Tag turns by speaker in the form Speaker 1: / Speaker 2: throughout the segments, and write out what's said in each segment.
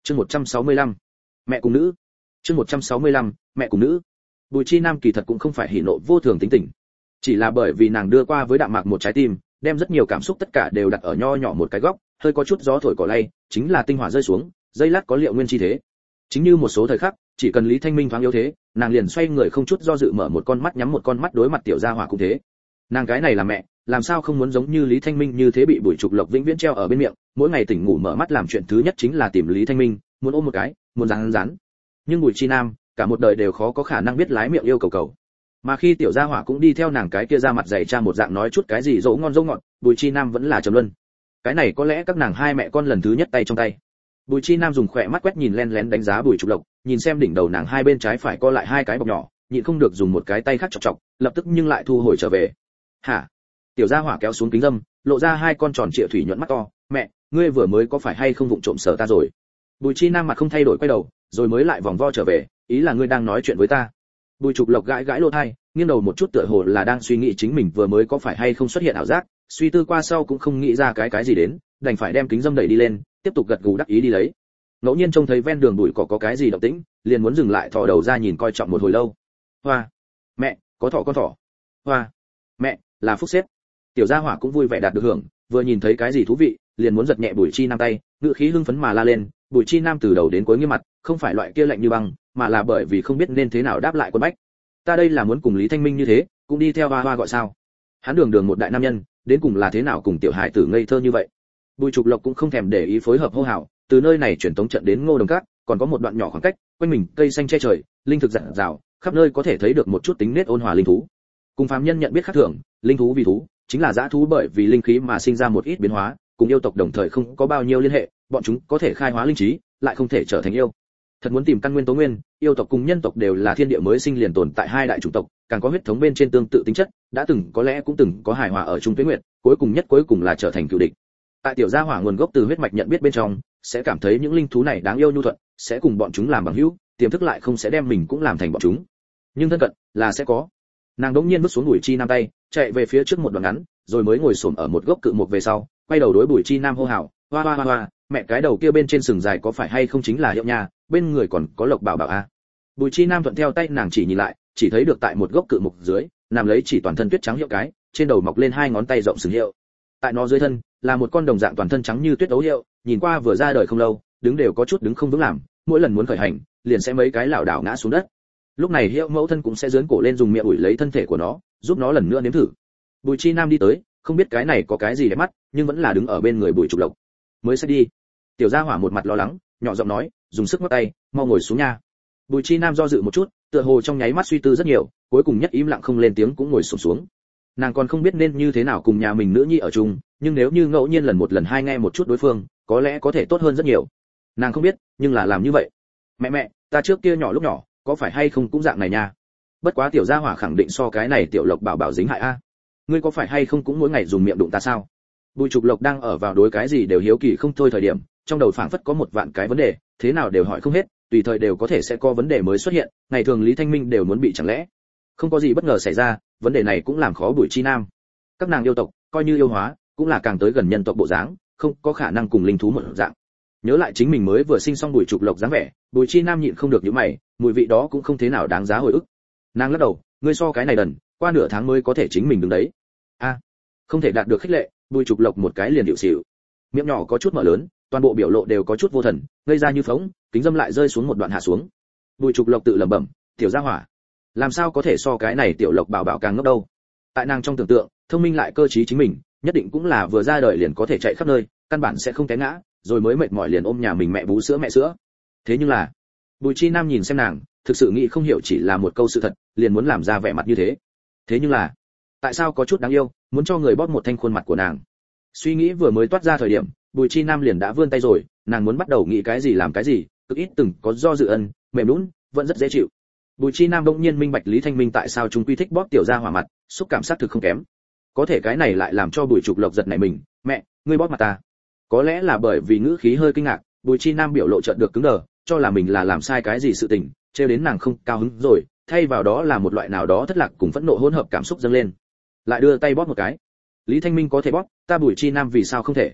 Speaker 1: Chương 165. Mẹ cùng nữ. Chương 165. Mẹ cùng nữ. Bùi Chi Nam kỳ thật cũng không phải hỉ nộ vô thường tính tình, chỉ là bởi vì nàng đưa qua với Đạm Mạc một trái tim, đem rất nhiều cảm xúc tất cả đều đặt ở nho nhỏ một cái góc, hơi có chút gió thổi cỏ lay, chính là tinh hỏa rơi xuống, dây lát có liệu nguyên chi thế. Chính như một số thời khắc, chỉ cần Lý Thanh Minh thoáng yếu thế, nàng liền xoay người không chút do dự mở một con mắt nhắm một con mắt đối mặt tiểu gia hỏa cũng thế. Nàng cái này là mẹ, làm sao không muốn giống như Lý Thanh Minh như thế bị Bùi Trục Lộc vĩnh viễn treo ở bên miệng, mỗi ngày tỉnh ngủ mở mắt làm chuyện thứ nhất chính là tìm Lý Thanh Minh, muốn ôm một cái, muốn rắn rắn. Nhưng Bùi Chi Nam, cả một đời đều khó có khả năng biết lái miệng yêu cầu. Mà khi tiểu gia hỏa cũng đi theo nàng cái kia ra mặt dày cha một dạng nói chút cái gì dỗ ngon dỗ ngọt, Bùi Chi Nam vẫn là trầm luân. Cái này có lẽ các nàng hai mẹ con lần thứ nhất tay trong tay. Bùi Chi Nam dùng khỏe mắt quét nhìn len lén đánh giá Bùi Trục Lộc, nhìn xem đỉnh đầu nàng hai bên trái phải co lại hai cái bọc nhỏ, nhịn không được dùng một cái tay khác chọc chọc, lập tức nhưng lại thu hồi trở về. Hả? Tiểu gia hỏa kéo xuống kính dâm, lộ ra hai con tròn trịa thủy nhuận mắt to. Mẹ, ngươi vừa mới có phải hay không vụng trộm sờ ta rồi? Bùi Chi Nam mặt không thay đổi quay đầu, rồi mới lại vòng vo trở về, ý là ngươi đang nói chuyện với ta. Bùi Trục Lộc gãi gãi lỗ tai, nghiêng đầu một chút tựa hồ là đang suy nghĩ chính mình vừa mới có phải hay không xuất hiện ảo giác, suy tư qua sau cũng không nghĩ ra cái gì đến, đành phải đem kính dâm đẩy đi lên, tiếp tục gật gù đắc ý đi lấy. Ngẫu nhiên trông thấy ven đường bụi cỏ có cái gì động tĩnh, liền muốn dừng lại thò đầu ra nhìn coi trọng một hồi lâu. Hoa, mẹ, có thỏ con thỏ. Hoa, mẹ, là phúc xếp. Tiểu gia hỏa cũng vui vẻ đạt được hưởng, vừa nhìn thấy cái gì thú vị, liền muốn giật nhẹ Bùi Chi Nam tay, ngữ khí hưng phấn mà la lên. Bùi Chi Nam từ đầu đến cuối nghiêm mặt, không phải loại kia lạnh như băng, mà là bởi vì không biết nên thế nào đáp lại quân bách. Ta đây là muốn cùng Lý Thanh Minh như thế, cũng đi theo hoa hoa gọi sao? Hắn đường đường một đại nam nhân, đến cùng là thế nào cùng tiểu hải tử ngây thơ như vậy? Bùi Trục Lộc cũng không thèm để ý phối hợp hô hào, từ nơi này chuyển tống trận đến Ngô Đồng Cát, còn có một đoạn nhỏ khoảng cách, quanh mình cây xanh che trời, linh thực rạng rào, khắp nơi có thể thấy được một chút tính nết ôn hòa linh thú. Cùng phàm nhân nhận biết khác thường, linh thú vì thú, chính là dã thú bởi vì linh khí mà sinh ra một ít biến hóa, cùng yêu tộc đồng thời không có bao nhiêu liên hệ, bọn chúng có thể khai hóa linh trí, lại không thể trở thành yêu. Thật muốn tìm căn nguyên tố nguyên, yêu tộc cùng nhân tộc đều là thiên địa mới sinh liền tồn tại hai đại chủng tộc, càng có huyết thống bên trên tương tự tính chất, đã từng có lẽ cũng từng có hài hòa ở chung tuyết nguyệt, cuối cùng là trở thành cựu địch. Tại tiểu gia hỏa nguồn gốc từ huyết mạch nhận biết bên trong, sẽ cảm thấy những linh thú này đáng yêu nhu thuận, sẽ cùng bọn chúng làm bằng hữu, tiềm thức lại không sẽ đem mình cũng làm thành bọn chúng. Nhưng thân cận là sẽ có. Nàng đống nhiên bước xuống Bùi Chi Nam tay, chạy về phía trước một đoạn ngắn, rồi mới ngồi xổm ở một gốc cự mục về sau, quay đầu đối Bùi Chi Nam hô hào, hoa hoa hoa hoa, mẹ cái đầu kia bên trên sừng dài có phải hay không chính là hiệu nha, bên người còn có Lộc Bảo Bảo a. Bùi Chi Nam thuận theo tay nàng chỉ nhìn lại, chỉ thấy được tại một gốc cự mục dưới, nằm lấy chỉ toàn thân tuyết trắng hiệu cái, trên đầu mọc lên hai ngón tay rộng sừng hiệu. Tại nó dưới thân là một con đồng dạng toàn thân trắng như tuyết ấu hiệu, nhìn qua vừa ra đời không lâu, đứng đều có chút đứng không vững làm, mỗi lần muốn khởi hành, liền sẽ mấy cái lảo đảo ngã xuống đất. Lúc này hiệu mẫu thân cũng sẽ giương cổ lên dùng miệng ủi lấy thân thể của nó, giúp nó lần nữa nếm thử. Bùi Chi Nam đi tới, không biết cái này có cái gì đẹp mắt, nhưng vẫn là đứng ở bên người Bùi Trục Lộc. Mới sẽ đi. Tiểu gia hỏa một mặt lo lắng, nhỏ giọng nói, dùng sức ngoắc tay, mau ngồi xuống nha. Bùi Chi Nam do dự một chút, tựa hồ trong nháy mắt suy tư rất nhiều, cuối cùng nhất im lặng không lên tiếng cũng ngồi xổm xuống. Nàng còn không biết nên như thế nào cùng nhà mình nữ nhi ở chung, nhưng nếu như ngẫu nhiên lần một lần hai nghe một chút đối phương, có lẽ có thể tốt hơn rất nhiều. Nàng không biết, nhưng là làm như vậy. Mẹ, ta trước kia nhỏ lúc nhỏ, có phải hay không cũng dạng này nha. Bất quá tiểu gia hỏa khẳng định so cái này tiểu Lộc Bảo Bảo dính hại a. Ngươi có phải hay không cũng mỗi ngày dùng miệng đụng ta sao? Bùi Trục Lộc đang ở vào đối cái gì đều hiếu kỳ không thôi thời điểm, trong đầu phảng phất có một vạn cái vấn đề, thế nào đều hỏi không hết, tùy thời đều có thể sẽ có vấn đề mới xuất hiện, ngày thường Lý Thanh Minh đều muốn bị chẳng lẽ. Không có gì bất ngờ xảy ra, vấn đề này cũng làm khó Bùi Chi Nam. Các nàng yêu tộc, coi như yêu hóa, cũng là càng tới gần nhân tộc bộ dáng, không có khả năng cùng linh thú một dạng. Nhớ lại chính mình mới vừa sinh xong Bùi Trục Lộc dáng vẻ, Bùi Chi Nam nhịn không được nhíu mày, mùi vị đó cũng không thế nào đáng giá hồi ức. Nàng lắc đầu, ngươi so cái này đần, qua nửa tháng mới có thể chính mình đứng đấy. A, không thể đạt được khích lệ, Bùi Trục Lộc một cái liền điệu xỉu. Miệng nhỏ có chút mở lớn, toàn bộ biểu lộ đều có chút vô thần, ngây ra như phỗng, kính dâm lại rơi xuống một đoạn hạ xuống. Bùi Trục Lộc tự lẩm bẩm, tiểu gia hỏa, làm sao có thể so cái này tiểu Lộc Bảo Bảo càng ngốc đâu. Tại nàng trong tưởng tượng, thông minh lại cơ trí chính mình, nhất định cũng là vừa ra đời liền có thể chạy khắp nơi, căn bản sẽ không té ngã, rồi mới mệt mỏi liền ôm nhà mình mẹ bú sữa mẹ sữa. Thế nhưng là, Bùi Chi Nam nhìn xem nàng, thực sự nghĩ không hiểu chỉ là một câu sự thật, liền muốn làm ra vẻ mặt như thế. Thế nhưng là, tại sao có chút đáng yêu, muốn cho người bóp một thanh khuôn mặt của nàng. Suy nghĩ vừa mới toát ra thời điểm, Bùi Chi Nam liền đã vươn tay rồi, nàng muốn bắt đầu nghĩ cái gì làm cái gì, cực ít từng có do dự ân, mềm nhũn, vẫn rất dễ chịu. Bùi Chi Nam bỗng nhiên minh bạch Lý Thanh Minh tại sao chúng quy thích bóp tiểu gia hỏa mặt, xúc cảm sát thực không kém. Có thể cái này lại làm cho Bùi Trục Lộc giật nảy mình, mẹ, ngươi bóp mặt ta. Có lẽ là bởi vì ngữ khí hơi kinh ngạc, Bùi Chi Nam biểu lộ chợt được cứng đờ, cho là mình là làm sai cái gì sự tình, trêu đến nàng không cao hứng rồi, thay vào đó là một loại nào đó thất lạc cùng phẫn nộ hỗn hợp cảm xúc dâng lên. Lại đưa tay bóp một cái. Lý Thanh Minh có thể bóp, ta Bùi Chi Nam vì sao không thể?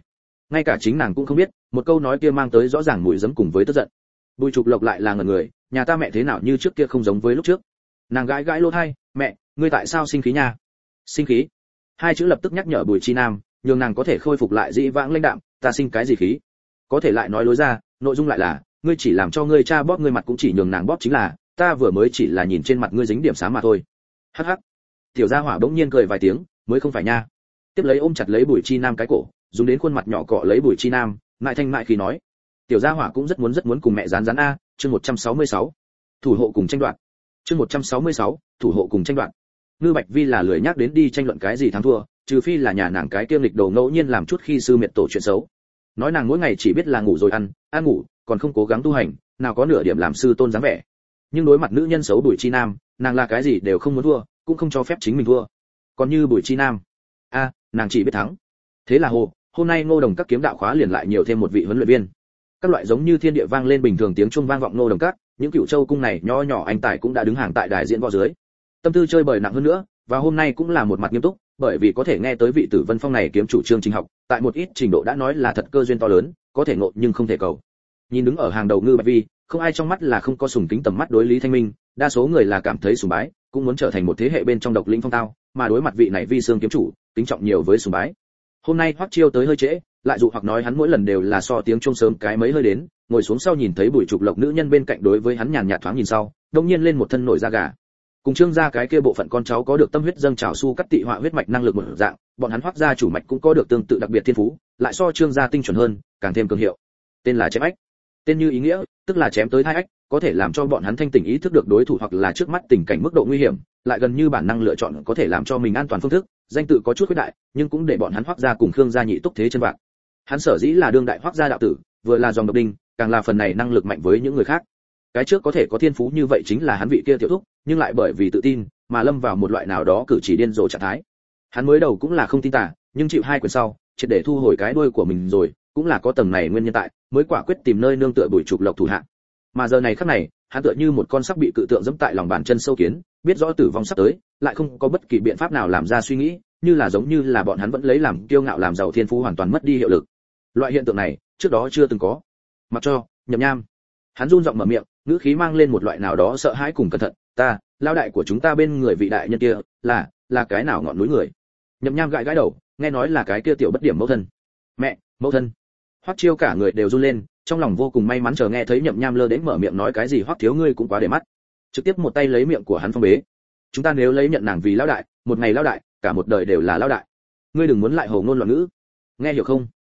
Speaker 1: ngay cả chính nàng cũng không biết, một câu nói kia mang tới rõ ràng mùi giấm cùng với tức giận. Bùi Trục Lộc lại là ngẩn người, nhà ta mẹ thế nào như trước kia không giống với lúc trước. Nàng gãi gãi lỗ tai, mẹ, ngươi tại sao sinh khí nha? Sinh khí? Hai chữ lập tức nhắc nhở Bùi Chi Nam, nhường nàng có thể khôi phục lại dĩ vãng lãnh đạm, ta sinh cái gì khí? Có thể lại nói lối ra, nội dung lại là, ngươi chỉ làm cho ngươi cha bóp ngươi mặt cũng chỉ nhường nàng bóp chính là, ta vừa mới chỉ là nhìn trên mặt ngươi dính điểm xám mà thôi. Hắc hắc. Tiểu Gia Hỏa bỗng nhiên cười vài tiếng, mới không phải nha. Tiếp lấy ôm chặt lấy Bùi Chi Nam cái cổ, dùng đến khuôn mặt nhỏ cọ lấy Bùi Chi Nam, ngại thanh ngại khí nói, Tiểu Gia Hỏa cũng rất muốn cùng mẹ rán rán a, chương 166. Thủ hộ cùng tranh đoạt. Chương 166, thủ hộ cùng tranh đoạt. Ngư Bạch Vi là lười nhắc đến đi tranh luận cái gì thắng thua, trừ phi là nhà nàng cái kiêm lịch đồ ngẫu nhiên làm chút khi sư miệt tổ chuyện xấu. Nói nàng mỗi ngày chỉ biết là ngủ rồi ăn, ăn ngủ, còn không cố gắng tu hành, nào có nửa điểm làm sư tôn dáng vẻ. Nhưng đối mặt nữ nhân xấu Bùi Chi Nam, nàng là cái gì đều không muốn thua, cũng không cho phép chính mình thua. Còn như Bùi Chi Nam, nàng chỉ biết thắng. Thế là hôm nay Ngô Đồng các kiếm đạo khóa liền lại nhiều thêm một vị huấn luyện viên. Các loại giống như thiên địa vang lên bình thường tiếng chuông vang vọng Ngô Đồng các, những Cửu Châu cung này nho nhỏ anh tài cũng đã đứng hàng tại đài diễn võ dưới. Tâm tư chơi bời nặng hơn nữa, và hôm nay cũng là một mặt nghiêm túc, bởi vì có thể nghe tới vị Tử Vân Phong này kiếm chủ trương trình học, tại một ít trình độ đã nói là thật cơ duyên to lớn, có thể ngộ nhưng không thể cầu. Nhìn đứng ở hàng đầu Ngư Bạch Vi, không ai trong mắt là không có sùng kính tầm mắt đối Lý Thanh Minh, đa số người là cảm thấy sùng bái, cũng muốn trở thành một thế hệ bên trong độc lĩnh phong tao, mà đối mặt vị này Vi Xương kiếm chủ, kính trọng nhiều với sùng bái. Hôm nay Hoắc Chiêu tới hơi trễ, lại dụ hoặc nói hắn mỗi lần đều là so tiếng chuông sớm cái mấy hơi đến, ngồi xuống sau nhìn thấy Bùi Trục Lộc nữ nhân bên cạnh đối với hắn nhàn nhạt thoáng nhìn sau, đột nhiên lên một thân nổi da gà. Cùng Trương gia cái kia bộ phận con cháu có được tâm huyết dâng trào su cắt tị họa huyết mạch năng lực một dạng, bọn hắn Hoắc gia chủ mạch cũng có được tương tự đặc biệt thiên phú, lại so Trương gia tinh chuẩn hơn, càng thêm cường hiệu. Tên là chém ách. Tên như ý nghĩa, tức là chém tới thai ách, có thể làm cho bọn hắn thanh tỉnh ý thức được đối thủ hoặc là trước mắt tình cảnh mức độ nguy hiểm, lại gần như bản năng lựa chọn có thể làm cho mình an toàn phương thức, danh tự có chút khuyết đại, nhưng cũng để bọn hắn Hoắc gia cùng Khương gia nhị túc thế chân vạc. Hắn sở dĩ là đương đại Hoắc gia đạo tử, vừa là dòng độc đinh, càng là phần này năng lực mạnh với những người khác. Cái trước có thể có thiên phú như vậy chính là hắn vị kia tiểu thúc, nhưng lại bởi vì tự tin mà lâm vào một loại nào đó cử chỉ điên rồ trạng thái. Hắn mới đầu cũng là không tin tả, nhưng chịu hai quyền sau, triệt để thu hồi cái đuôi của mình rồi, cũng là có tầng này nguyên nhân tại, mới quả quyết tìm nơi nương tựa Bùi Trục Lộc thủ hạ. Mà giờ này khắc này, hắn tựa như một con sắp bị cự tượng giẫm tại lòng bàn chân sâu kiến, biết rõ tử vong sắp tới, lại không có bất kỳ biện pháp nào làm ra suy nghĩ, giống như là bọn hắn vẫn lấy làm kiêu ngạo làm giàu thiên phú hoàn toàn mất đi hiệu lực. Loại hiện tượng này, trước đó chưa từng có. Mặc cho, Nhậm Nham. Hắn run giọng mở miệng, ngữ khí mang lên một loại nào đó sợ hãi cùng cẩn thận, ta, lao đại của chúng ta bên người vị đại nhân kia, là cái nào ngọn núi người? Nhậm Nham gãi gãi đầu, nghe nói là cái kia tiểu bất điểm mẫu thân. Mẹ, mẫu thân. Hoắc Chiêu cả người đều run lên, trong lòng vô cùng may mắn chờ nghe thấy Nhậm Nham lơ đến mở miệng nói cái gì Hoắc thiếu ngươi cũng quá để mắt. Trực tiếp một tay lấy miệng của hắn phong bế. Chúng ta nếu lấy nhận nàng vì lão đại, một ngày lão đại, cả một đời đều là lão đại. Ngươi đừng muốn lại hồ ngôn loạn ngữ. Nghe hiểu không?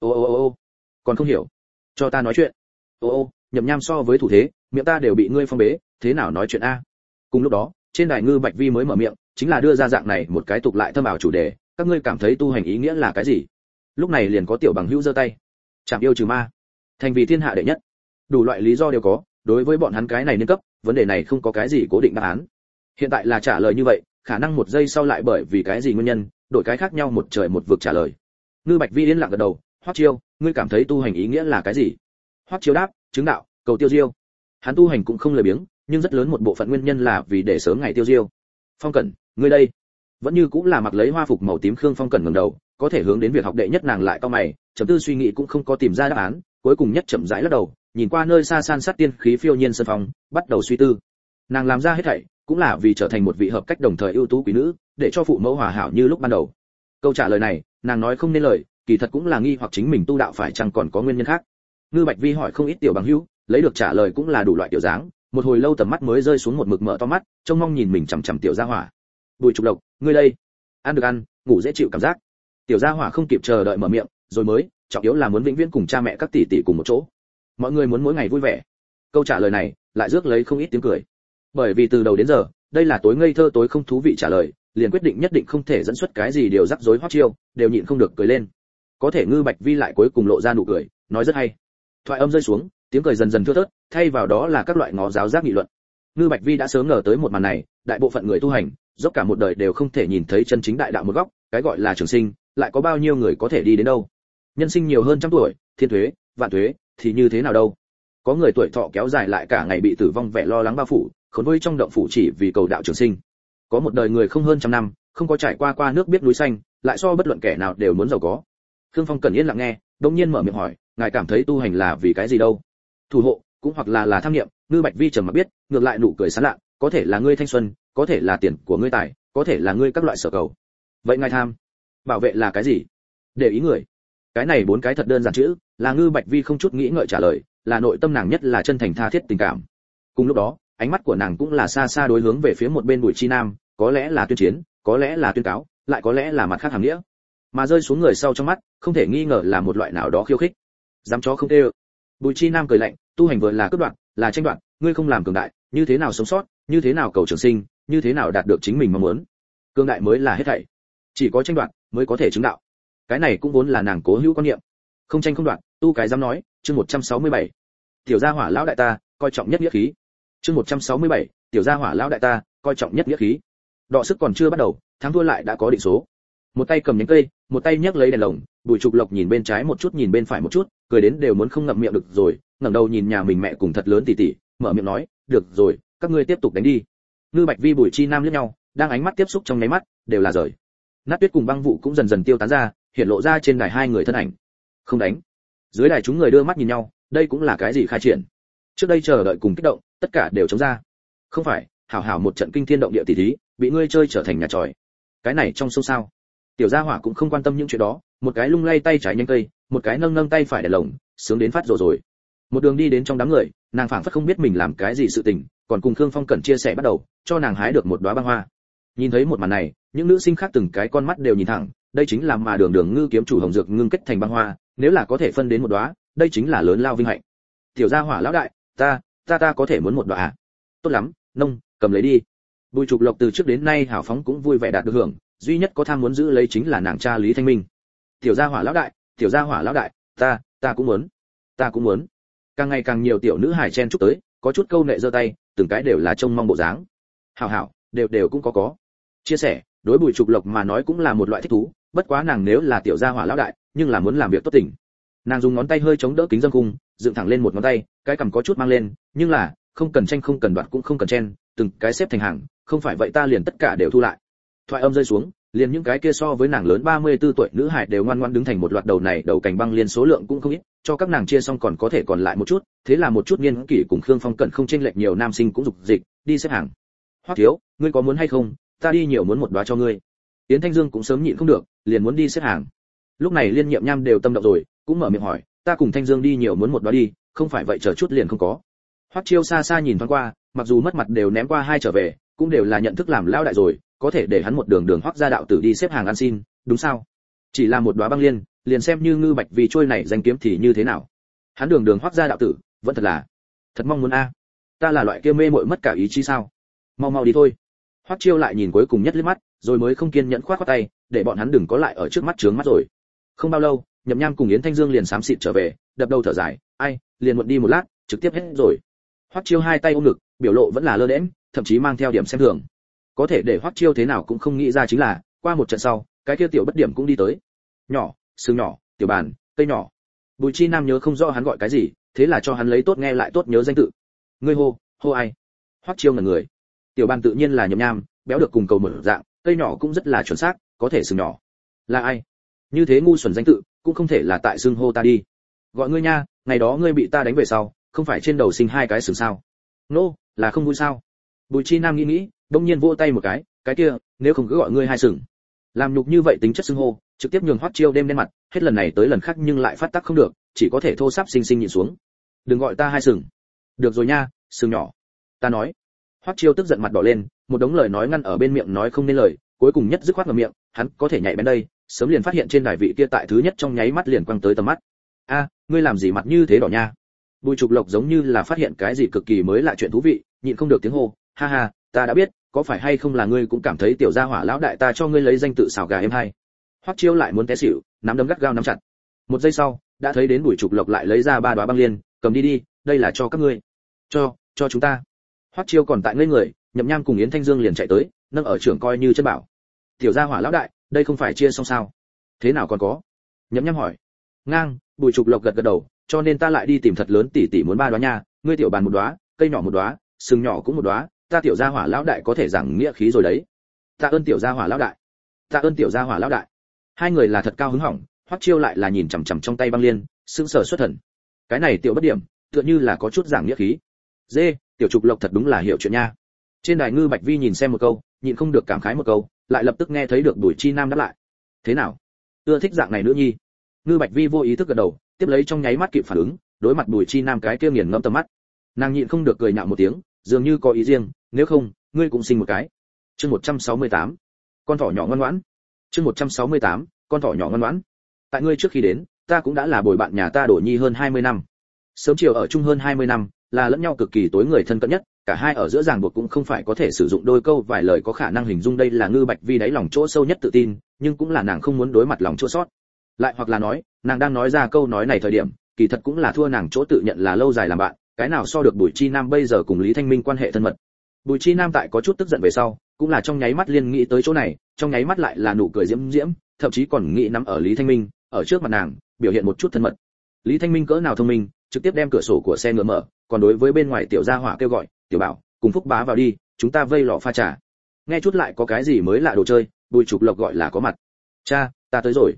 Speaker 1: Ô, còn không hiểu. Cho ta nói chuyện. Ô, Nhậm Nham so với thủ thế, miệng ta đều bị ngươi phong bế, thế nào nói chuyện a? Cùng lúc đó, trên đài Ngư Bạch Vi mới mở miệng, chính là đưa ra dạng này một cái tục lại thâm ảo chủ đề, các ngươi cảm thấy tu hành ý nghĩa là cái gì? Lúc này liền có tiểu bằng hữu giơ tay. Chạm yêu trừ ma, thành vì thiên hạ đệ nhất. Đủ loại lý do đều có, đối với bọn hắn cái này niên cấp, vấn đề này không có cái gì cố định đáp án. Hiện tại là trả lời như vậy, khả năng một giây sau lại bởi vì cái gì nguyên nhân, đổi cái khác nhau một trời một vực trả lời. Ngư Bạch Vi yên lặng gật đầu, Hoắc Chiêu, ngươi cảm thấy tu hành ý nghĩa là cái gì? Hoắc Chiêu đáp, chứng đạo, cầu tiêu diêu. Hắn tu hành cũng không lười biếng, nhưng rất lớn một bộ phận nguyên nhân là vì để sớm ngày tiêu diêu. Phong Cẩn, ngươi đây, vẫn như cũng là mặc lấy hoa phục màu tím Khương Phong Cẩn ngẩng đầu, có thể hướng đến việc học đệ nhất nàng lại cau mày, chấm tư suy nghĩ cũng không có tìm ra đáp án, cuối cùng nhất chậm rãi lắc đầu, nhìn qua nơi xa san sát tiên khí phiêu nhiên sân phòng, bắt đầu suy tư. Nàng làm ra hết thảy, cũng là vì trở thành một vị hợp cách đồng thời ưu tú quý nữ, để cho phụ mẫu hòa hảo như lúc ban đầu. Câu trả lời này, nàng nói không nên lời, kỳ thật cũng là nghi hoặc chính mình tu đạo phải chăng còn có nguyên nhân khác. Ngư Bạch Vi hỏi không ít tiểu bằng hữu, lấy được trả lời cũng là đủ loại tiểu dáng, một hồi lâu tầm mắt mới rơi xuống một mực mở to mắt, trông mong nhìn mình chằm chằm tiểu gia hỏa. Bùi Trục Lộc, ngươi đây, ăn được ăn, ngủ dễ chịu cảm giác. Tiểu gia hỏa không kịp chờ đợi mở miệng, rồi mới, trọng yếu là muốn vĩnh viễn cùng cha mẹ các tỷ tỷ cùng một chỗ. Mọi người muốn mỗi ngày vui vẻ. Câu trả lời này lại rước lấy không ít tiếng cười. Bởi vì từ đầu đến giờ, đây là tối ngây thơ tối không thú vị trả lời, liền quyết định nhất định không thể dẫn xuất cái gì điều rắc rối Hoắc Chiêu, đều nhịn không được cười lên. Có thể Ngư Bạch Vi lại cuối cùng lộ ra nụ cười, nói rất hay. Thoại âm rơi xuống, tiếng cười dần dần thưa thớt, thay vào đó là các loại ngó giáo giác nghị luận. Ngư Bạch Vi đã sớm ngờ tới một màn này, đại bộ phận người tu hành, dốc cả một đời đều không thể nhìn thấy chân chính đại đạo một góc, cái gọi là trường sinh, lại có bao nhiêu người có thể đi đến đâu? Nhân sinh nhiều hơn trăm tuổi, thiên thuế, vạn thuế, thì như thế nào đâu? Có người tuổi thọ kéo dài lại cả ngày bị tử vong vẻ lo lắng bao phủ, khốn vơi trong động phủ chỉ vì cầu đạo trường sinh. Có một đời người không hơn trăm năm, không có trải qua nước biết núi xanh, lại so bất luận kẻ nào đều muốn giàu có. Khương Phong Cẩn yên lặng nghe, đông nhiên mở miệng hỏi, ngài cảm thấy tu hành là vì cái gì đâu? Thủ hộ, cũng hoặc là tham niệm. Ngư Bạch Vi trầm mặc biết, ngược lại nụ cười sán lạ, có thể là ngươi thanh xuân, có thể là tiền của ngươi tài, có thể là ngươi các loại sở cầu. Vậy ngài tham, bảo vệ là cái gì? Để ý người. Cái này 4 cái thật đơn giản chữ, là Ngư Bạch Vi không chút nghĩ ngợi trả lời, là nội tâm nàng nhất là chân thành tha thiết tình cảm. Cùng lúc đó, ánh mắt của nàng cũng là xa xa đối hướng về phía một bên Bùi Chi Nam, có lẽ là tuyên chiến, có lẽ là tuyên cáo, lại có lẽ là mặt khác hàm nghĩa. Mà rơi xuống người sau trong mắt, không thể nghi ngờ là một loại nào đó khiêu khích. Dám chó không tê. Bùi Chi Nam cười lạnh, tu hành vừa là cướp đoạt, là tranh đoạt, ngươi không làm cường đại, như thế nào sống sót, như thế nào cầu trường sinh, như thế nào đạt được chính mình mong muốn. Cường đại mới là hết thảy. Chỉ có tranh đoạt mới có thể chứng đạo. Cái này cũng vốn là nàng cố hữu quan niệm. Không tranh không đoạt, tu cái dám nói, chương 167. Tiểu gia hỏa lão đại ta, coi trọng nhất nghĩa khí. Chương 167, tiểu gia hỏa lão đại ta, coi trọng nhất nghĩa khí. Đọ sức còn chưa bắt đầu, thắng thua lại đã có định số. Một tay cầm nhánh cây, một tay nhấc lấy đèn lồng, Bùi Trục Lộc nhìn bên trái một chút nhìn bên phải một chút, cười đến đều muốn không ngậm miệng được rồi, ngẩng đầu nhìn nhà mình mẹ cùng thật lớn tỷ tỷ, mở miệng nói, "Được rồi, các ngươi tiếp tục đánh đi." Ngư Bạch Vi Bùi Chi Nam liếc nhau, đang ánh mắt tiếp xúc trong nháy mắt, đều là rời. Nát tuyết cùng băng vụ cũng dần dần tiêu tán ra, hiện lộ ra trên đài hai người thân ảnh. Không đánh. Dưới đài chúng người đưa mắt nhìn nhau, đây cũng là cái gì khai triển? Trước đây chờ đợi cùng kích động, tất cả đều chống ra. Không phải, hảo hảo một trận kinh thiên động địa tỷ thí, bị ngươi chơi trở thành nhà tròi. Cái này trong sâu sao? Tiểu gia hỏa cũng không quan tâm những chuyện đó, một cái lung lay tay trái nhánh cây, một cái nâng nâng tay phải để lồng, sướng đến phát rồi. Một đường đi đến trong đám người, nàng phảng phất không biết mình làm cái gì sự tình, còn cùng Khương Phong Cẩn chia sẻ bắt đầu, cho nàng hái được một đóa băng hoa. Nhìn thấy một màn này, những nữ sinh khác từng cái con mắt đều nhìn thẳng, đây chính là mà Đường Ngư kiếm chủ hồng dược ngưng kết thành băng hoa, nếu là có thể phân đến một đóa, đây chính là lớn lao vinh hạnh. Tiểu gia hỏa lão đại, ta có thể muốn một đóa à? Tốt lắm, nông, cầm lấy đi. Bùi Trục Lộc từ trước đến nay hào phóng cũng vui vẻ đạt được hưởng, duy nhất có tham muốn giữ lấy chính là nàng cha Lý Thanh Minh. Tiểu gia hỏa lão đại, ta cũng muốn. Càng ngày càng nhiều tiểu nữ hài chen chúc tới, có chút câu nệ giơ tay, từng cái đều là trông mong bộ dáng. Hảo, đều cũng có. Chia sẻ, đối Bùi Trục Lộc mà nói cũng là một loại thích thú, bất quá nàng nếu là tiểu gia hỏa lão đại, nhưng là muốn làm việc tốt tình. Nàng dùng ngón tay hơi chống đỡ kính dâm cung, dựng thẳng lên một ngón tay, cái cằm có chút mang lên, nhưng là, không cần tranh không cần đoạt cũng không cần chen, từng cái xếp thành hàng, không phải vậy ta liền tất cả đều thu lại. Thoại âm rơi xuống, liền những cái kia so với nàng lớn 34 tuổi nữ hải đều ngoan ngoãn đứng thành một loạt, đầu này đầu cành băng liên số lượng cũng không ít, cho các nàng chia xong còn có thể còn lại một chút, thế là một chút niên kỷ cùng Khương Phong Cận không chênh lệch nhiều nam sinh cũng dục dịch đi xếp hàng. Hoắc thiếu, ngươi có muốn hay không, ta đi nhiều muốn một đóa cho ngươi. Yến Thanh Dương cũng sớm nhịn không được, liền muốn đi xếp hàng. Lúc này Liên Nhiệm Nham đều tâm động rồi, cũng mở miệng hỏi, ta cùng Thanh Dương đi nhiều muốn một đóa đi, không phải vậy chờ chút liền không có. Hoắc Chiêu xa xa nhìn thoáng qua, mặc dù mất mặt đều ném qua hai trở về, cũng đều là nhận thức làm lão đại rồi, có thể để hắn một đường Hoắc gia đạo tử đi xếp hàng ăn xin, đúng sao? Chỉ là một đóa băng liên, liền xem như Ngư Bạch vì trôi này danh kiếm thì như thế nào? Hắn đường Hoắc gia đạo tử, vẫn thật mong muốn a. Ta là loại kia mê muội mất cả ý chí sao? Mau đi thôi. Hoắc Chiêu lại nhìn cuối cùng nhất liếc mắt, rồi mới không kiên nhẫn khoát tay, để bọn hắn đừng có lại ở trước mắt chướng mắt rồi. Không bao lâu, Nhậm Nham cùng Yến Thanh Dương liền xám xịt trở về, đập đầu thở dài, ai, liền muộn đi một lát, trực tiếp hết rồi. Hoắc Chiêu hai tay ôm ngực, biểu lộ vẫn là lơ đễnh, thậm chí mang theo điểm xem thường. Có thể để Hoắc Chiêu thế nào cũng không nghĩ ra chính là, qua một trận sau, cái kia tiểu bất điểm cũng đi tới. Nhỏ, sừng nhỏ, tiểu bàn, cây nhỏ. Bùi Chi Nam nhớ không rõ hắn gọi cái gì, thế là cho hắn lấy tốt nghe lại tốt nhớ danh tự. Ngươi hô ai? Hoắc Chiêu ngẩn người. Tiểu bàn tự nhiên là Nhậm Nham, béo được cùng cầu một dạng, cây nhỏ cũng rất là chuẩn xác, có thể sừng nhỏ. Là ai? Như thế ngu xuẩn danh tự, cũng không thể là tại xưng hô ta đi. Gọi ngươi nha, ngày đó ngươi bị ta đánh về sau, không phải trên đầu sinh hai cái sừng sao? Nô, là không vui sao? Bùi Chi Nam nghĩ, đông nhiên vỗ tay một cái kia, nếu không cứ gọi ngươi hai sừng. Làm nhục như vậy tính chất xưng hô, trực tiếp nhường Hoắc Chiêu đêm đen mặt, hết lần này tới lần khác nhưng lại phát tác không được, chỉ có thể thô sáp xinh xinh nhìn xuống. Đừng gọi ta hai sừng. Được rồi nha, sừng nhỏ. Ta nói. Hoắc Chiêu tức giận mặt đỏ lên, một đống lời nói ngăn ở bên miệng nói không nên lời, cuối cùng nhất dứt khoát ngậm miệng, hắn có thể nhạy bén đây, sớm liền phát hiện trên đài vị kia tại thứ nhất trong nháy mắt liền quăng tới tầm mắt. A, ngươi làm gì mặt như thế đỏ nha? Bùi Trục Lộc giống như là phát hiện cái gì cực kỳ mới lạ chuyện thú vị, nhịn không được tiếng hô, ha ha, ta đã biết, có phải hay không là ngươi cũng cảm thấy tiểu gia hỏa lão đại ta cho ngươi lấy danh tự xào gà em hay? Hoắc Chiêu lại muốn té xỉu, nắm đấm gắt gao nắm chặt. Một giây sau, đã thấy đến Bùi Trục Lộc lại lấy ra ba đóa băng liên, cầm đi, đây là cho các ngươi. Cho chúng ta. Hoắc Chiêu còn tại ngây người, Nhậm Nham cùng Yến Thanh Dương liền chạy tới, nâng ở trưởng coi như chân bảo. Tiểu gia hỏa lão đại, đây không phải chia xong sao? Thế nào còn có? Nhậm Nham hỏi. Ngang, Bùi Trục Lộc gật đầu, cho nên ta lại đi tìm thật lớn tỷ muốn ba đóa nha, ngươi tiểu bàn một đóa, cây nhỏ một đóa, sừng nhỏ cũng một đóa, ta tiểu gia hỏa lão đại có thể giảng nghĩa khí rồi đấy. Tạ ơn tiểu gia hỏa lão đại. Hai người là thật cao hứng hỏng, Hoắc Chiêu lại là nhìn chằm chằm trong tay băng liên, sững sờ xuất thần. Cái này tiểu bất điểm, tựa như là có chút giảng nghĩa khí. Dê, tiểu trục lộc thật đúng là hiểu chuyện nha. Trên đài Ngư Bạch Vi nhìn xem một câu, nhịn không được cảm khái một câu, lại lập tức nghe thấy được Bùi Chi Nam đáp lại. Thế nào? Ưa thích dạng này nữa nhi? Ngư Bạch Vi vô ý thức gật đầu, tiếp lấy trong nháy mắt kịp phản ứng, đối mặt Bùi Chi Nam cái kia nghiền ngẫm tầm mắt. Nàng nhịn không được cười nhạo một tiếng, dường như có ý riêng, nếu không, ngươi cũng sinh một cái. Chương 168. Con thỏ nhỏ ngoan ngoãn. Chương 168. Con thỏ nhỏ ngoan ngoãn. Tại ngươi trước khi đến, ta cũng đã là bồi bạn nhà ta Đỗ Nhi hơn 20 năm. Sớm chiều ở chung hơn 20 năm, là lẫn nhau cực kỳ tối người thân cận nhất, cả hai ở giữa ràng buộc cũng không phải có thể sử dụng đôi câu vài lời có khả năng hình dung. Đây là Ngư Bạch Vi đáy lòng chỗ sâu nhất tự tin, nhưng cũng là nàng không muốn đối mặt lòng chua xót. Lại hoặc là nói, nàng đang nói ra câu nói này thời điểm, kỳ thật cũng là thua nàng chỗ tự nhận là lâu dài làm bạn, cái nào so được Bùi Chi Nam bây giờ cùng Lý Thanh Minh quan hệ thân mật. Bùi Chi Nam tại có chút tức giận về sau, cũng là trong nháy mắt liên nghĩ tới chỗ này, trong nháy mắt lại là nụ cười diễm diễm, thậm chí còn nghĩ nắm ở Lý Thanh Minh, ở trước mặt nàng, biểu hiện một chút thân mật. Lý Thanh Minh cỡ nào thông minh, trực tiếp đem cửa sổ của xe ngựa mở, còn đối với bên ngoài tiểu gia hỏa kêu gọi, "Tiểu Bảo, cùng Phúc Bá vào đi, chúng ta vây lọ pha trà." Nghe chút lại có cái gì mới lạ đồ chơi, Bùi Trục Lộc gọi là có mặt. "Cha, ta tới rồi."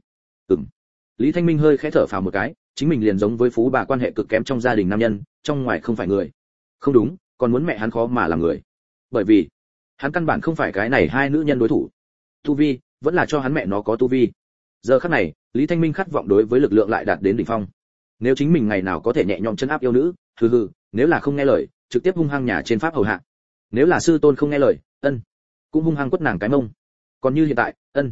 Speaker 1: Lý Thanh Minh hơi khẽ thở phào một cái, chính mình liền giống với phú bà quan hệ cực kém trong gia đình nam nhân, trong ngoài không phải người. Không đúng, còn muốn mẹ hắn khó mà làm người. Bởi vì, hắn căn bản không phải cái này hai nữ nhân đối thủ. Tu vi, vẫn là cho hắn mẹ nó có tu vi. Giờ khắc này, Lý Thanh Minh khát vọng đối với lực lượng lại đạt đến đỉnh phong. Nếu chính mình ngày nào có thể nhẹ nhõm chân áp yêu nữ, hừ, nếu là không nghe lời, trực tiếp hung hăng nhà trên pháp hầu hạ. Nếu là sư tôn không nghe lời, cũng hung hăng quất nàng cái mông. Còn như hiện tại,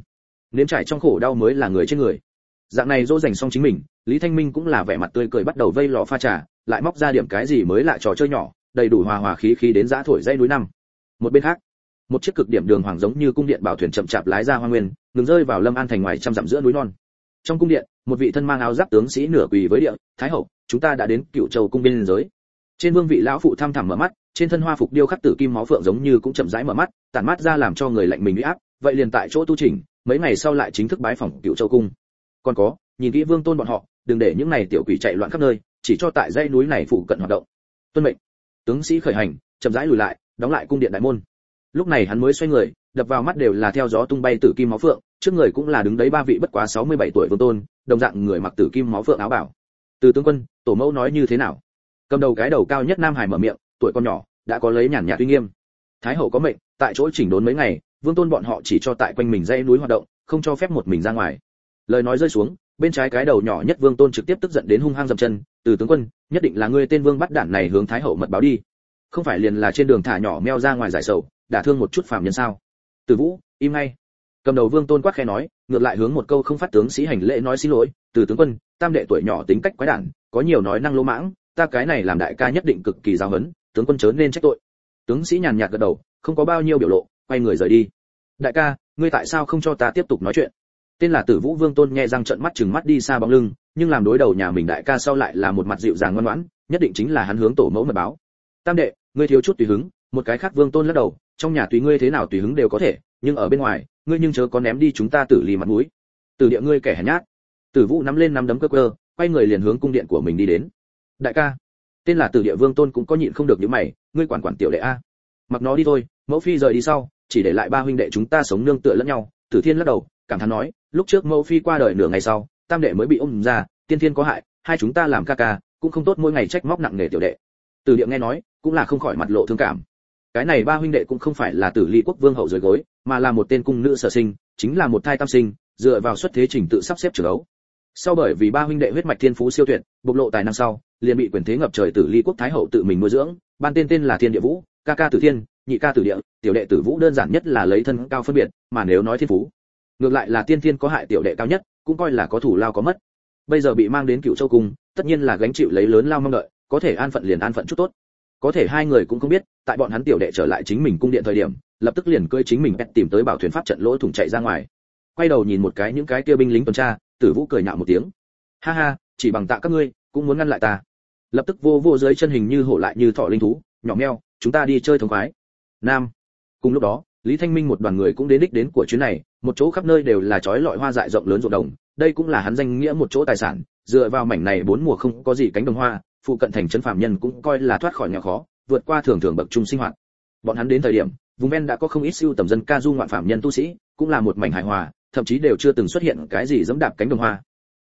Speaker 1: nếm trải trong khổ đau mới là người trên người. Dạng này dỗ dành xong chính mình, Lý Thanh Minh cũng là vẻ mặt tươi cười bắt đầu vây lò pha trà, lại móc ra điểm cái gì mới lạ trò chơi nhỏ, đầy đủ hòa hòa khí khí đến giã thổi dây núi năm. Một bên khác, một chiếc cực điểm đường hoàng giống như cung điện bảo thuyền chậm chạp lái ra hoang nguyên, ngừng rơi vào Lâm An thành ngoài trăm dặm giữa núi non. Trong cung điện, một vị thân mang áo giáp tướng sĩ nửa quỳ với địa, "Thái hậu, chúng ta đã đến Cựu Châu cung biên giới." Trên vương vị lão phụ thăm thẳm mở mắt, trên thân hoa phục điêu khắc tử kim máu phượng giống như cũng chậm rãi mở mắt, tản mắt ra làm cho người lạnh mình uy áp, vậy liền tại chỗ tu chỉnh, mấy ngày sau lại chính thức bái phỏng Cựu Châu cung. Còn có, nhìn kỹ Vương Tôn bọn họ, đừng để những này tiểu quỷ chạy loạn khắp nơi, chỉ cho tại dãy núi này phụ cận hoạt động. Tuân mệnh. Tướng sĩ khởi hành, chậm rãi lùi lại, đóng lại cung điện đại môn. Lúc này hắn mới xoay người, đập vào mắt đều là theo gió tung bay tử kim máu phượng, trước người cũng là đứng đấy ba vị bất quá 67 tuổi Vương Tôn, đồng dạng người mặc tử kim máu phượng áo bảo. Từ tướng quân, tổ mẫu nói như thế nào? Cầm đầu cái đầu cao nhất Nam Hải mở miệng, tuổi con nhỏ, đã có lấy nhàn nhạt uy nghiêm. Thái hậu có mệnh, tại chỗ chỉnh đốn mấy ngày, Vương Tôn bọn họ chỉ cho tại quanh mình dãy núi hoạt động, không cho phép một mình ra ngoài. Lời nói rơi xuống, bên trái cái đầu nhỏ nhất Vương Tôn trực tiếp tức giận đến hung hăng dậm chân, "Từ tướng quân, nhất định là ngươi tên Vương bắt đản này hướng Thái hậu mật báo đi. Không phải liền là trên đường thả nhỏ meo ra ngoài giải sầu, đả thương một chút phàm nhân sao?" Từ Vũ, im ngay. Cầm đầu Vương Tôn quát khẽ nói, ngược lại hướng một câu không phát tướng sĩ hành lễ nói xin lỗi, "Từ tướng quân, tam đệ tuổi nhỏ tính cách quái đản, có nhiều nói năng lỗ mãng, ta cái này làm đại ca nhất định cực kỳ giáo huấn, tướng quân chớ nên trách tội." Tướng sĩ nhàn nhạt gật đầu, không có bao nhiêu biểu lộ, quay người rời đi. "Đại ca, ngươi tại sao không cho ta tiếp tục nói chuyện?" Tên là Tử Vũ Vương Tôn nhẹ răng trợn mắt chừng mắt đi xa bóng lưng, nhưng làm đối đầu nhà mình đại ca sau lại là một mặt dịu dàng ngoan ngoãn, nhất định chính là hắn hướng tổ mẫu mật báo. "Tam đệ, ngươi thiếu chút tùy hứng." Một cái khác Vương Tôn lắc đầu, "Trong nhà tùy ngươi thế nào tùy hứng đều có thể, nhưng ở bên ngoài, ngươi nhưng chớ có ném đi chúng ta Tử Ly mặt mũi. Tử địa ngươi kẻ hèn nhát." Tử Vũ nắm lên nắm đấm cơ cơ, quay người liền hướng cung điện của mình đi đến. "Đại ca." Tên là Tử Địa Vương Tôn cũng có nhịn không được những mày, "Ngươi quản quản tiểu đệ a. Mặc nó đi thôi, mẫu phi rời đi sau, chỉ để lại ba huynh đệ chúng ta sống nương tựa lẫn nhau." Tử Thiên lắc đầu, cảm thán nói, "Lúc trước mẫu phi qua đời nửa ngày sau, tam đệ mới bị ôm ra, tiên thiên có hại, hai chúng ta làm ca ca, cũng không tốt mỗi ngày trách móc nặng nề tiểu đệ." Tử Địa nghe nói, cũng là không khỏi mặt lộ thương cảm. Cái này ba huynh đệ cũng không phải là Tử Ly quốc vương hậu dưới gối, mà là một tên cung nữ sở sinh, chính là một thai tam sinh, dựa vào xuất thế trình tự sắp xếp trưởng ấu. Sau bởi vì ba huynh đệ huyết mạch thiên phú siêu tuyệt, bộc lộ tài năng sau, liền bị quyền thế ngập trời Tử Ly quốc thái hậu tự mình nuôi dưỡng, ban tên là Thiên Địa Vũ, ca ca Tử Thiên, nhị ca Tử Địa, tiểu đệ Tử Vũ, đơn giản nhất là lấy thân cao phân biệt, mà nếu nói thiên phú, ngược lại là tiên thiên có hại tiểu đệ cao nhất, cũng coi là có thủ lao có mất. Bây giờ bị mang đến Cựu Châu cung, tất nhiên là gánh chịu lấy lớn lao mong đợi, có thể an phận liền an phận chút tốt. Có thể hai người cũng không biết, tại bọn hắn tiểu đệ trở lại chính mình cung điện thời điểm, lập tức liền cưỡi chính mình pet tìm tới bảo thuyền pháp trận lỗ thủng chạy ra ngoài. Quay đầu nhìn một cái những cái kia binh lính tuần tra, Tử Vũ cười nhạo một tiếng, "Ha ha, chỉ bằng tạ các ngươi, cũng muốn ngăn lại ta." Lập tức vô vô dưới chân hình như hổ lại như thỏ linh thú, "Nhỏ meo, chúng ta đi chơi thống khoái." Nam. Cùng lúc đó, Lý Thanh Minh một đoàn người cũng đến đích đến của chuyến này, một chỗ khắp nơi đều là chói lọi hoa dại rộng lớn ruộng đồng, đây cũng là hắn danh nghĩa một chỗ tài sản, dựa vào mảnh này bốn mùa không có gì cánh đồng hoa, phụ cận thành trấn phạm nhân cũng coi là thoát khỏi nghèo khó, vượt qua thường thường bậc trung sinh hoạt. Bọn hắn đến thời điểm, vùng ven đã có không ít siêu tầm dân ca du ngoạn phạm nhân tu sĩ, cũng là một mảnh hài hòa, thậm chí đều chưa từng xuất hiện cái gì dẫm đạp cánh đồng hoa.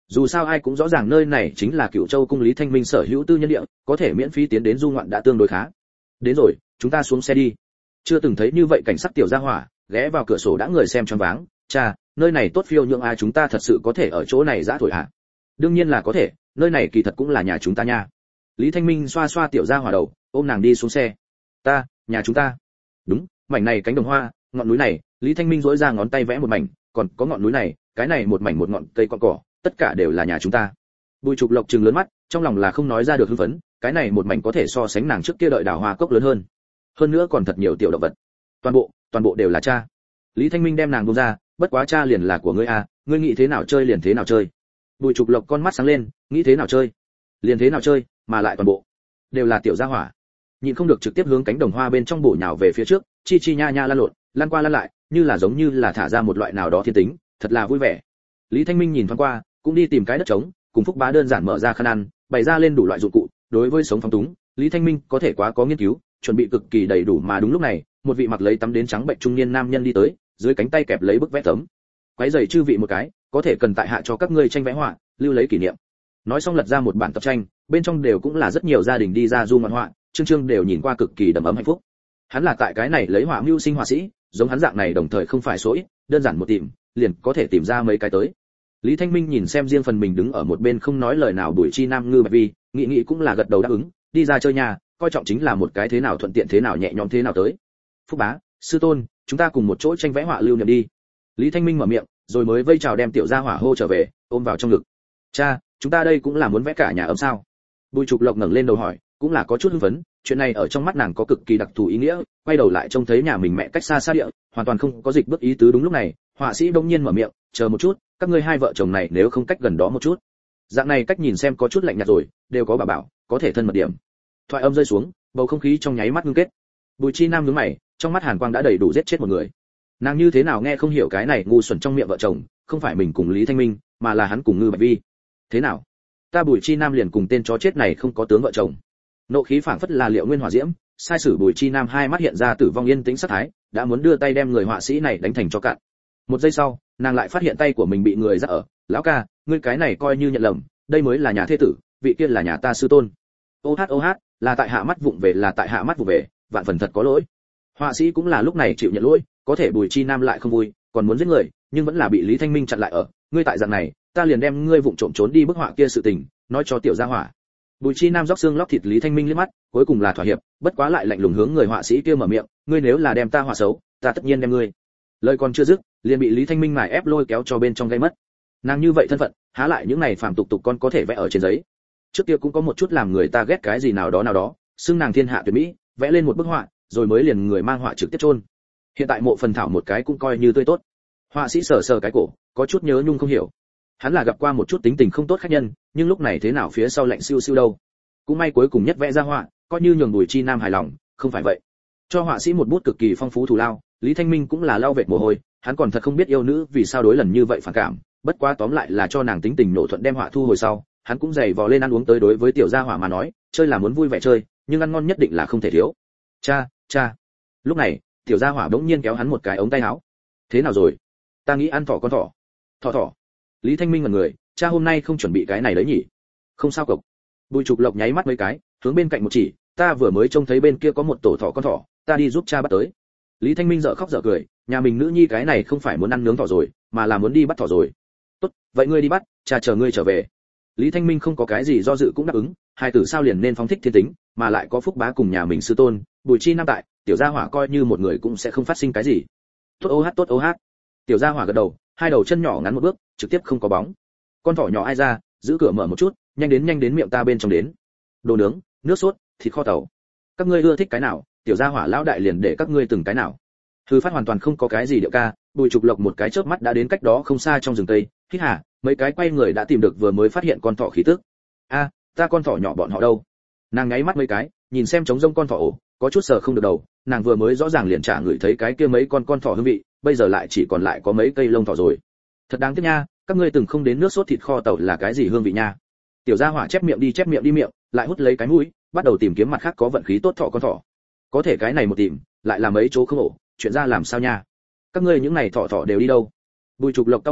Speaker 1: Dù sao ai cũng rõ ràng nơi này chính là Cửu Châu cung Lý Thanh Minh sở hữu tư nhân địa, có thể miễn phí tiến đến du ngoạn đã tương đối khá. Đến rồi, chúng ta xuống xe đi. Chưa từng thấy như vậy cảnh sắc tiểu gia hỏa, ghé vào cửa sổ đã người xem choáng váng. Cha, nơi này tốt phiêu nhượng ai, chúng ta thật sự có thể ở chỗ này dã thổi hả? Đương nhiên là có thể, nơi này kỳ thật cũng là nhà chúng ta nha. Lý Thanh Minh xoa xoa tiểu gia hỏa đầu, ôm nàng đi xuống xe. Nhà chúng ta. Đúng, mảnh này cánh đồng hoa, ngọn núi này, Lý Thanh Minh duỗi ra ngón tay vẽ một mảnh, còn có ngọn núi này, cái này một mảnh một ngọn cây con cỏ, tất cả đều là nhà chúng ta. Bùi Trục Lộc trừng lớn mắt, trong lòng là không nói ra được hưng phấn, cái này một mảnh có thể so sánh nàng trước kia đợi đào hoa cốc lớn hơn nữa còn thật nhiều tiểu động vật. Toàn bộ đều là cha. Lý Thanh Minh đem nàng buông ra, bất quá cha liền là của ngươi à, ngươi nghĩ thế nào chơi liền thế nào chơi. Bùi Trục Lộc con mắt sáng lên, nghĩ thế nào chơi liền thế nào chơi, mà lại toàn bộ đều là tiểu gia hỏa. Nhịn không được trực tiếp hướng cánh đồng hoa bên trong bổ nhào về phía trước, chi chi nha nha lăn lộn, lăn qua lăn lại, giống như là thả ra một loại nào đó thiên tính, thật là vui vẻ. Lý Thanh Minh nhìn thoáng qua, cũng đi tìm cái đất trống, cùng Phúc Bá đơn giản mở ra khăn ăn, bày ra lên đủ loại dụng cụ. Đối với sống phóng túng, Lý Thanh Minh có thể quá có nghiên cứu, chuẩn bị cực kỳ đầy đủ, mà đúng lúc này, một vị mặc lấy tắm đến trắng bệnh trung niên nam nhân đi tới, dưới cánh tay kẹp lấy bức vẽ tấm. Quấy giày chư vị một cái, có thể cần tại hạ cho các ngươi tranh vẽ họa, lưu lấy kỷ niệm. Nói xong lật ra một bản tập tranh, bên trong đều cũng là rất nhiều gia đình đi ra du ngoạn họa, chương đều nhìn qua cực kỳ đầm ấm hạnh phúc. Hắn là tại cái này lấy họa mưu sinh họa sĩ, giống hắn dạng này đồng thời không phải số ít, đơn giản một tìm, liền có thể tìm ra mấy cái tới. Lý Thanh Minh nhìn xem riêng phần mình đứng ở một bên không nói lời nào Bùi Chi Nam Ngư Bạch Vi, nghĩ cũng là gật đầu đáp ứng, đi ra chơi nhà, coi trọng chính là một cái thế nào thuận tiện thế nào nhẹ nhõm thế nào tới. Phúc Bá, sư tôn, chúng ta cùng một chỗ tranh vẽ họa lưu niệm đi. Lý Thanh Minh mở miệng, rồi mới vây chào đem tiểu gia hỏa hô trở về, ôm vào trong ngực. Cha, chúng ta đây cũng là muốn vẽ cả nhà ấm sao? Bùi Trục Lộc ngẩng lên đầu hỏi, cũng là có chút hưng phấn, chuyện này ở trong mắt nàng có cực kỳ đặc thù ý nghĩa, quay đầu lại trông thấy nhà mình mẹ cách xa xa địa, hoàn toàn không có dịch bước ý tứ. Đúng lúc này, họa sĩ bỗng nhiên mở miệng, chờ một chút, các ngươi hai vợ chồng này nếu không cách gần đó một chút. Dạng này cách nhìn xem có chút lạnh nhạt rồi, đều có bảo, có thể thân mật điểm. Thoại âm rơi xuống, bầu không khí trong nháy mắt ngưng kết. Bùi Chi Nam nhướng mày, trong mắt hàn quang đã đầy đủ giết chết một người. Nàng như thế nào nghe không hiểu cái này ngu xuẩn trong miệng vợ chồng, không phải mình cùng Lý Thanh Minh, mà là hắn cùng Ngư Bạch Vi. Thế nào? Ta Bùi Chi Nam liền cùng tên chó chết này không có tướng vợ chồng. Nộ khí phảng phất là liệu nguyên hỏa diễm, sai sử Bùi Chi Nam hai mắt hiện ra tử vong yên tĩnh sát thái, đã muốn đưa tay đem người họa sĩ này đánh thành cho cạn. Một giây sau, nàng lại phát hiện tay của mình bị người giáp ở. Lão ca, ngươi cái này coi như nhận lầm, đây mới là nhà thế tử, vị kia là nhà ta sư tôn. Ô hát, là tại hạ mắt vụng về, là tại hạ mắt vụng về, vạn phần thật có lỗi. Họa sĩ cũng là lúc này chịu nhận lỗi, có thể Bùi Chi Nam lại không vui, còn muốn giết người, nhưng vẫn là bị Lý Thanh Minh chặn lại ở. Ngươi tại dạng này, ta liền đem ngươi vụng trộm trốn đi bức họa kia sự tình, nói cho tiểu gia hỏa. Bùi Chi Nam róc xương lóc thịt Lý Thanh Minh liếc mắt, cuối cùng là thỏa hiệp, bất quá lại lạnh lùng hướng người họa sĩ kia mở miệng, ngươi nếu là đem ta họa xấu, ta tất nhiên đem ngươi. Lời còn chưa dứt, liền bị Lý Thanh Minh mài ép lôi kéo cho bên trong gây mất. Nàng như vậy thân phận, há lại những này phàm tục con có thể vẽ ở trên giấy. Trước kia cũng có một chút làm người ta ghét cái gì nào đó, xưng nàng thiên hạ tuyệt mỹ, vẽ lên một bức họa, rồi mới liền người mang họa trực tiếp chôn. Hiện tại mộ phần thảo một cái cũng coi như tươi tốt. Họa sĩ sờ sờ cái cổ, có chút nhớ nhung không hiểu. Hắn là gặp qua một chút tính tình không tốt khách nhân, nhưng lúc này thế nào phía sau lạnh siêu siêu đâu. Cũng may cuối cùng nhất vẽ ra họa, coi như nhường Bùi Chi Nam hài lòng, không phải vậy. Cho họa sĩ một bút cực kỳ phong phú thù lao, Lý Thanh Minh cũng là lau vệt mồ hôi, hắn còn thật không biết yêu nữ vì sao đối lần như vậy phản cảm, bất quá tóm lại là cho nàng tính tình nổ thuận đem họa thu hồi sau, hắn cũng giày vò lên ăn uống tới. Đối với tiểu gia hỏa mà nói, chơi là muốn vui vẻ chơi, nhưng ăn ngon nhất định là không thể thiếu. Cha. Lúc này, tiểu gia hỏa bỗng nhiên kéo hắn một cái ống tay áo. Thế nào rồi? Ta nghĩ ăn con thỏ. Thỏ. Lý Thanh Minh ngẩn người, cha hôm nay không chuẩn bị cái này đấy nhỉ? Không sao cậu. Bùi Trục Lộc nháy mắt mấy cái, hướng bên cạnh một chỉ, ta vừa mới trông thấy bên kia có một tổ con thỏ, ta đi giúp cha bắt tới. Lý Thanh Minh dở khóc dở cười, nhà mình nữ nhi cái này không phải muốn ăn nướng thỏ rồi, mà là muốn đi bắt thỏ rồi. Tốt, vậy ngươi đi bắt, cha chờ ngươi trở về. Lý Thanh Minh không có cái gì do dự cũng đáp ứng, hai tử sao liền nên phóng thích thiên tính, mà lại có Phúc Bá cùng nhà mình sư tôn, Bùi Chi Nam tại, tiểu gia hỏa coi như một người cũng sẽ không phát sinh cái gì. Tốt ô hát. Tiểu gia hỏa gật đầu, hai đầu chân nhỏ ngắn một bước, trực tiếp không có bóng. Con thỏ nhỏ ai ra, giữ cửa mở một chút, nhanh đến miệng ta bên trong đến. Đồ nướng, nước sốt, thịt kho tàu. Các ngươi ưa thích cái nào, tiểu gia hỏa lão đại liền để các ngươi từng cái nào. Hư phát hoàn toàn không có cái gì điệu ca, Bùi Trục Lộc một cái chớp mắt đã đến cách đó không xa trong rừng tây, hít hà, mấy cái quay người đã tìm được vừa mới phát hiện con thỏ khí tức. A, ta con thỏ nhỏ bọn họ đâu? Nàng nháy mắt mấy cái, nhìn xem trống rông con thỏ ổ, có chút sờ không được đầu, nàng vừa mới rõ ràng liền trả người thấy cái kia mấy con thỏ hương vị, bây giờ lại chỉ còn lại có mấy cây lông thỏ rồi. Thật đáng tiếc nha, các ngươi từng không đến nước sốt thịt kho tàu là cái gì hương vị nha. Tiểu gia hỏa chép miệng đi miệng, lại hút lấy cái mũi, bắt đầu tìm kiếm mặt khác có vận khí tốt con thỏ. Có thể cái này một tìm, lại là mấy chỗ không ổ, chuyện ra làm sao nha? Các ngươi những này thỏ đều đi đâu? Bùi Trục Lộc cau mày,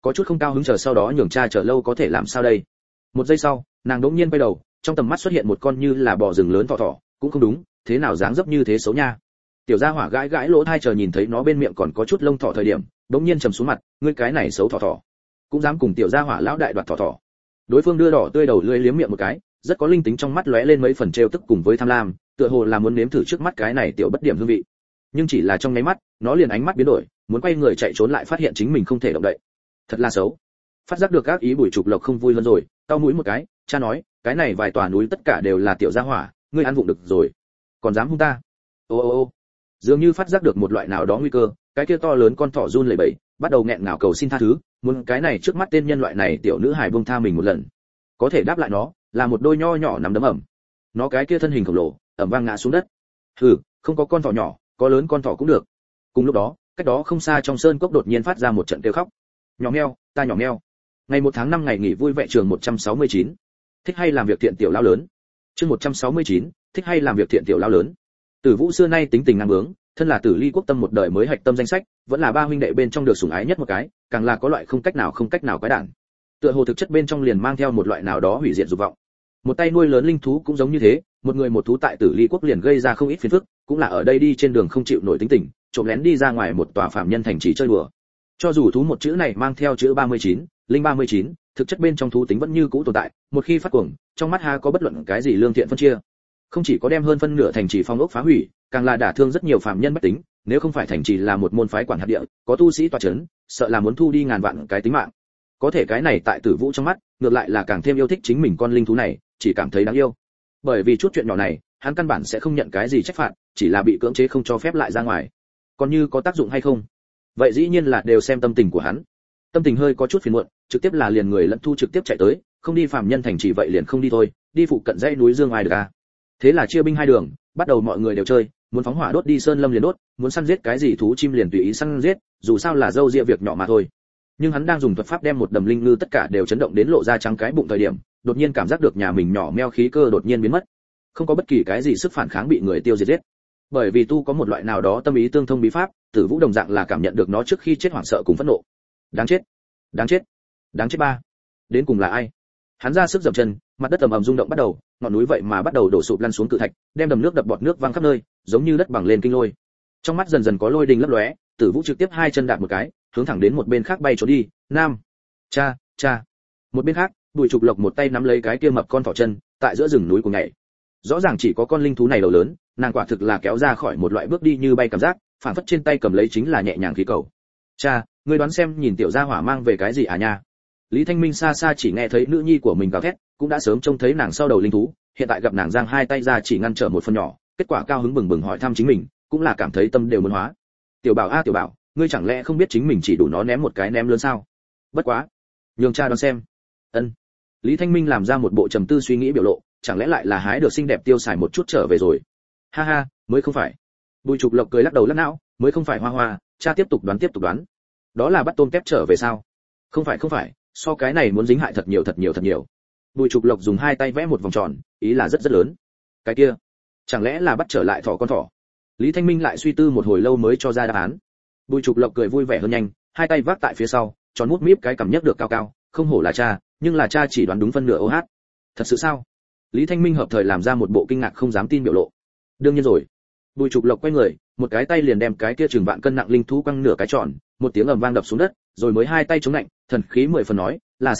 Speaker 1: có chút không cao hứng, chờ sau đó nhường cha chờ lâu có thể làm sao đây. Một giây sau, nàng đống nhiên quay đầu, trong tầm mắt xuất hiện một con như là bò rừng lớn thỏ thỏ, cũng không đúng, thế nào dáng dấp như thế xấu nha. Tiểu gia hỏa gãi gãi lỗ tai chờ nhìn thấy nó bên miệng còn có chút lông thỏ thời điểm, đống nhiên trầm xuống mặt, ngươi cái này xấu thỏ thỏ, cũng dám cùng tiểu gia hỏa lão đại đoạt thỏ thỏ. Đối phương đưa đỏ tươi đầu lưỡi liếm miệng một cái, rất có linh tính, trong mắt lóe lên mấy phần trêu tức cùng với tham lam, tựa hồ là muốn nếm thử trước mắt cái này tiểu bất điểm hương vị. Nhưng chỉ là trong nháy mắt, nó liền ánh mắt biến đổi, muốn quay người chạy trốn lại phát hiện chính mình không thể động đậy. Thật là xấu. Phát giác được các ý Bùi Trục Lộc không vui hơn rồi, cau mũi một cái, cha nói, cái này vài tòa núi tất cả đều là tiểu gia hỏa, ngươi ăn vụng được rồi, còn dám hung ta. Ô ô ô. Dường như phát giác được một loại nào đó nguy cơ, cái kia to lớn con thỏ run lẩy bẩy, bắt đầu nghẹn ngào cầu xin tha thứ, muốn cái này trước mắt tên nhân loại này tiểu nữ hài buông tha mình một lần. Có thể đáp lại nó, là một đôi nho nhỏ nắm đấm ẩm. Nó cái kia thân hình khổng lồ, ẩm vang ngã xuống đất. Hừ, không có con thỏ nhỏ, có lớn con thỏ cũng được. Cùng lúc đó, cách đó không xa trong sơn cốc đột nhiên phát ra một trận kêu khóc. Nhỏ meo, ta nhỏ meo. Ngày 1 tháng 5 ngày nghỉ vui vẻ trường 169. Thích hay làm việc thiện tiểu lão lớn. Chương 169, thích hay làm việc thiện tiểu lão lớn. Tử Vũ xưa nay tính tình ngang bướng, thân là Tử Ly quốc tâm một đời mới hạch tâm danh sách, vẫn là ba huynh đệ bên trong được sủng ái nhất một cái, càng là có loại không cách nào quái đản. Tựa hồ thực chất bên trong liền mang theo một loại nào đó hủy diệt dục vọng. Một tay nuôi lớn linh thú cũng giống như thế, một người một thú tại Tử Ly quốc liền gây ra không ít phiền phức, cũng là ở đây đi trên đường không chịu nổi tính tình, trộm lén đi ra ngoài một tòa phạm nhân thành trì chơi đùa. Cho dù thú một chữ này mang theo chữ 39, linh 39, thực chất bên trong thú tính vẫn như cũ tồn tại, một khi phát cuồng, trong mắt ha có bất luận cái gì lương thiện phân chia. Không chỉ có đem hơn phân nửa thành trì phong ốc phá hủy, càng là đả thương rất nhiều phạm nhân bất tính, nếu không phải thành trì là một môn phái quản hạt địa, có tu sĩ tọa chấn, sợ là muốn thu đi ngàn vạn cái tính mạng. Có thể cái này tại Tử Vũ trong mắt, ngược lại là càng thêm yêu thích chính mình con linh thú này, chỉ cảm thấy đáng yêu. Bởi vì chút chuyện nhỏ này, hắn căn bản sẽ không nhận cái gì trách phạt, chỉ là bị cưỡng chế không cho phép lại ra ngoài. Còn như có tác dụng hay không, vậy dĩ nhiên là đều xem tâm tình của hắn. Tâm tình hơi có chút phiền muộn, trực tiếp là liền người lẫn thu trực tiếp chạy tới, không đi phàm nhân thành trì vậy liền không đi thôi, đi phụ cận dãy núi Dương Ai được à. Thế là chia binh hai đường, bắt đầu mọi người đều chơi, muốn phóng hỏa đốt đi sơn lâm liền đốt, muốn săn giết cái gì thú chim liền tùy ý săn giết, dù sao là dâu ria việc nhỏ mà thôi. Nhưng hắn đang dùng thuật pháp đem một đầm linh ngư tất cả đều chấn động đến lộ ra trắng cái bụng thời điểm, đột nhiên cảm giác được nhà mình nhỏ meo khí cơ đột nhiên biến mất, không có bất kỳ cái gì sức phản kháng, bị người tiêu diệt giết. Bởi vì tu có một loại nào đó tâm ý tương thông bí pháp, Tử Vũ đồng dạng là cảm nhận được nó trước khi chết hoảng sợ cùng phẫn nộ. Đáng chết, đáng chết, đáng chết ba. Đến cùng là ai? Hắn ra sức dậm chân, mặt đất ầm ầm rung động bắt đầu, ngọn núi vậy mà bắt đầu đổ sụp lăn xuống cự thạch, đem đầm nước đập bọt nước văng khắp nơi, giống như đất bằng lên kinh lôi. Trong mắt dần dần có lôi đình lấp lóe, Tử Vũ trực tiếp hai chân đạp một cái, hướng thẳng đến một bên khác bay trốn đi. Nam, cha, cha. Một bên khác, Bùi Trục Lộc một tay nắm lấy cái kia mập con thỏ chân, tại giữa rừng núi của nhảy. Rõ ràng chỉ có con linh thú này đầu lớn, nàng quả thực là kéo ra khỏi một loại bước đi như bay cảm giác, phản phất trên tay cầm lấy chính là nhẹ nhàng khí cầu. Cha, ngươi đoán xem nhìn tiểu gia hỏa mang về cái gì à nha? Lý Thanh Minh xa xa chỉ nghe thấy nữ nhi của mình gào thét, cũng đã sớm trông thấy nàng sau đầu linh thú, hiện tại gặp nàng giang hai tay ra chỉ ngăn trở một phần nhỏ, kết quả cao hứng bừng bừng hỏi thăm chính mình, cũng là cảm thấy tâm đều muốn hóa. Tiểu Bảo a tiểu Bảo, ngươi chẳng lẽ không biết chính mình chỉ đủ nó ném một cái ném lớn sao? Bất quá, nhường cha đoán xem. Ân. Lý Thanh Minh làm ra một bộ trầm tư suy nghĩ biểu lộ, chẳng lẽ lại là hái được xinh đẹp tiêu xài một chút trở về rồi? Ha ha, mới không phải. Bùi Trục Lộc cười lắc đầu lắc não, mới không phải Hoa Hoa, cha tiếp tục đoán. Đó là bắt tôm kép trở về sao? Không phải, so cái này muốn dính hại thật nhiều. Bùi Trục Lộc dùng hai tay vẽ một vòng tròn, ý là rất rất lớn. Cái kia, chẳng lẽ là bắt trở lại thỏ con thỏ? Lý Thanh Minh lại suy tư một hồi lâu mới cho ra đáp án. Bùi Trục Lộc cười vui vẻ hơn nhanh, hai tay vác tại phía sau, tròn mút míp cái cầm nhấc được cao cao, không hổ là cha, nhưng là cha chỉ đoán đúng phân nửa ô hát. Thật sự sao? Lý Thanh Minh hợp thời làm ra một bộ kinh ngạc không dám tin biểu lộ. Đương nhiên rồi. Bùi Trục Lộc quay người, một cái tay liền đem cái kia chừng vạn cân nặng linh thú quăng nửa cái tròn, một tiếng ầm vang đập xuống đất, rồi mới hai tay chống lạnh, thần khí 10 phần nói, là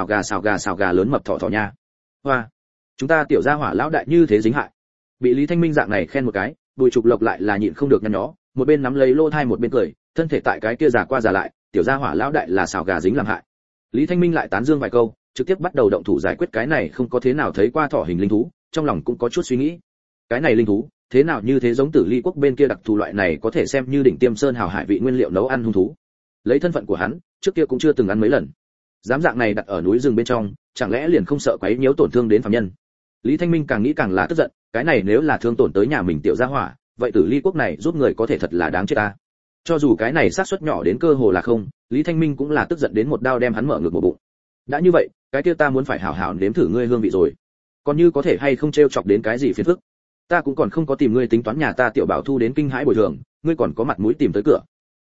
Speaker 1: xào gà lớn mập thỏ nha. Hoa, chúng ta tiểu gia hỏa lão đại như thế dính hại. Bị Lý Thanh Minh dạng này khen một cái, Bùi Trục Lộc lại là nhịn không được nhăn nhó, một bên nắm lấy lô thai một bên cười, thân thể tại cái kia già qua già lại, tiểu gia hỏa lão đại là xào gà dính làm hại. Lý Thanh Minh lại tán dương vài câu, trực tiếp bắt đầu động thủ giải quyết cái này không có thế nào thấy qua thỏ hình linh thú, trong lòng cũng có chút suy nghĩ. Cái này linh thú, thế nào như thế giống Tử Ly quốc bên kia đặc thù loại này có thể xem như đỉnh tiêm sơn hào hải vị nguyên liệu nấu ăn hung thú. Lấy thân phận của hắn, trước kia cũng chưa từng ăn mấy lần. Dám dạng này đặt ở núi rừng bên trong, chẳng lẽ liền không sợ quấy nhiễu tổn thương đến phàm nhân? Lý Thanh Minh càng nghĩ càng là tức giận, cái này nếu là thương tổn tới nhà mình tiểu gia hỏa, vậy Tử Ly quốc này giúp người có thể thật là đáng chết ta. Cho dù cái này xác suất nhỏ đến cơ hồ là không, Lý Thanh Minh cũng là tức giận đến một đao đem hắn mở ngược một bụng. Đã như vậy, cái kia ta muốn phải hảo hảo nếm thử ngươi hương vị rồi. Còn như có thể hay không trêu chọc đến cái gì phiền phức, ta cũng còn không có tìm ngươi tính toán nhà ta tiểu Bảo thu đến kinh hãi bồi thường, ngươi còn có mặt mũi tìm tới cửa.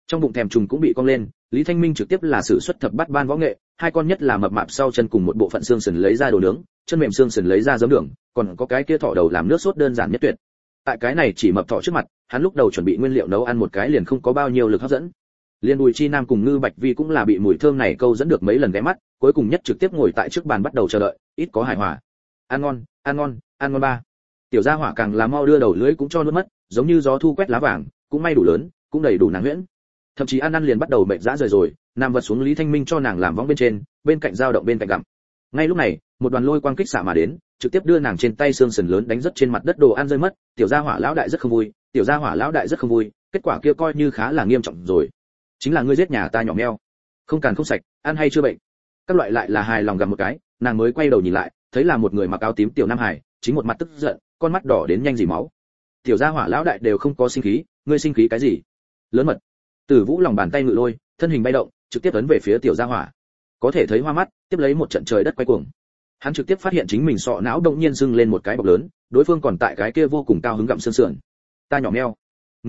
Speaker 1: Trong bụng thèm trùng cũng bị cong lên, Lý Thanh Minh trực tiếp là sử xuất thập bát ban võ nghệ, hai con nhất là mập mạp sau chân cùng một bộ phận xương sườn lấy ra đồ nướng, chân mềm xương sườn lấy ra giấm đường, còn có cái kia thỏ đầu làm nước sốt đơn giản nhất tuyệt. Tại cái này chỉ mập thỏ trước mặt, hắn lúc đầu chuẩn bị nguyên liệu nấu ăn một cái liền không có bao nhiêu lực hấp dẫn. Liên Bùi Chi Nam cùng Ngư Bạch Vi cũng là bị mùi thơm này câu dẫn được mấy lần ghé mắt, cuối cùng nhất trực tiếp ngồi tại trước bàn bắt đầu chờ đợi, ít có hài hòa. Ăn ngon, ăn ngon, ăn ngon ba. Tiểu gia hỏa càng là mau đưa đầu lưỡi cũng cho nuốt mất, giống như gió thu quét lá vàng, cũng may đủ lớn, cũng đầy đủ nàng huyễn. Thậm chí ăn liền bắt đầu mệt dã rời rồi, nằm vật xuống Lý Thanh Minh cho nàng làm võng bên trên, bên cạnh dao động bên cạnh gặm. Ngay lúc này, một đoàn lôi quang kích xạ mà đến, trực tiếp đưa nàng trên tay xương sườn lớn đánh rất trên mặt đất đồ ăn rơi mất, tiểu gia hỏa lão đại rất không vui, tiểu gia hỏa lão đại rất không vui, kết quả kia coi như khá là nghiêm trọng rồi. Chính là ngươi giết nhà ta nhỏ meo, không càn không sạch, ăn hay chưa bệnh. Các loại lại là hài lòng gặm một cái, nàng mới quay đầu nhìn lại, thấy là một người mặc áo tím tiểu nam hải, chính một mặt tức giận, con mắt đỏ đến nhanh dỉ máu. Tiểu gia hỏa lão đại đều không có sinh khí, ngươi sinh khí cái gì? Lớn mật. Tử Vũ lòng bàn tay ngự lôi, thân hình bay động, trực tiếp ấn về phía tiểu gia hỏa. Có thể thấy hoa mắt, tiếp lấy một trận trời đất quay cuồng. Hắn trực tiếp phát hiện chính mình sọ não động nhiên dưng lên một cái bọc lớn, đối phương còn tại cái kia vô cùng cao hứng gặm xương sườn. Ta nhỏ meo.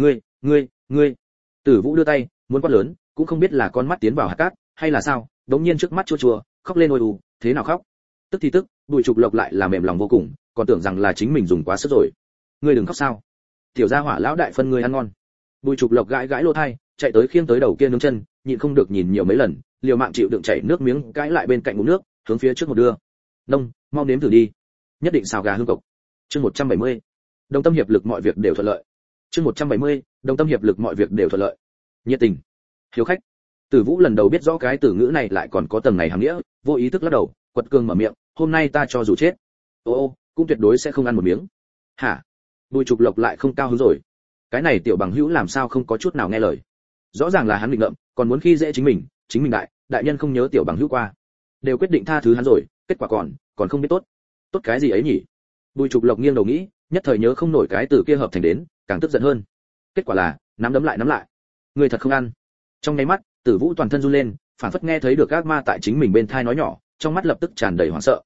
Speaker 1: Ngươi. Tử Vũ đưa tay, muốn quát lớn, cũng không biết là con mắt tiến vào hạt cát, hay là sao, đống nhiên trước mắt chua chua, khóc lên ôi ù, thế nào khóc? Tức thì tức, Bùi Trục Lộc lại là mềm lòng vô cùng, còn tưởng rằng là chính mình dùng quá sức rồi. Ngươi đừng khóc sao? Tiểu gia hỏa lão đại phân ngươi ăn ngon. Bùi Trục Lộc gãi gãi lỗ tai, chạy tới khiêng tới đầu kia nướng chân, nhịn không được nhìn nhiều mấy lần, liều mạng chịu đựng chảy nước miếng, cãi lại bên cạnh ngụm nước, hướng phía trước một đưa. Nông, mau nếm thử đi. Nhất định xào gà hương cộc. Chương 170. Đồng tâm hiệp lực mọi việc đều thuận lợi. Chương 170. Đồng tâm hiệp lực mọi việc đều thuận lợi. Nhiệt tình, hiếu khách. Tử Vũ lần đầu biết rõ cái từ ngữ này lại còn có tầng này hàm nghĩa, vô ý thức lắc đầu, quật cường mở miệng, hôm nay ta cho dù chết. Ô, cũng tuyệt đối sẽ không ăn một miếng. Hả? Bùi Trục Lộc lại không cao hứng rồi. Cái này tiểu bằng hữu làm sao không có chút nào nghe lời? Rõ ràng là hắn định ngậm, còn muốn khi dễ chính mình đại nhân không nhớ tiểu bằng hữu qua, đều quyết định tha thứ hắn rồi, kết quả còn không biết tốt cái gì ấy nhỉ? Bùi Trục Lộc nghiêng đầu nghĩ, nhất thời nhớ không nổi cái từ kia hợp thành đến, càng tức giận hơn. Kết quả là nắm đấm lại. Người thật không ăn. Trong nháy mắt, Tử Vũ toàn thân run lên, phản phất nghe thấy được ác ma tại chính mình bên tai nói nhỏ, trong mắt lập tức tràn đầy hoảng sợ.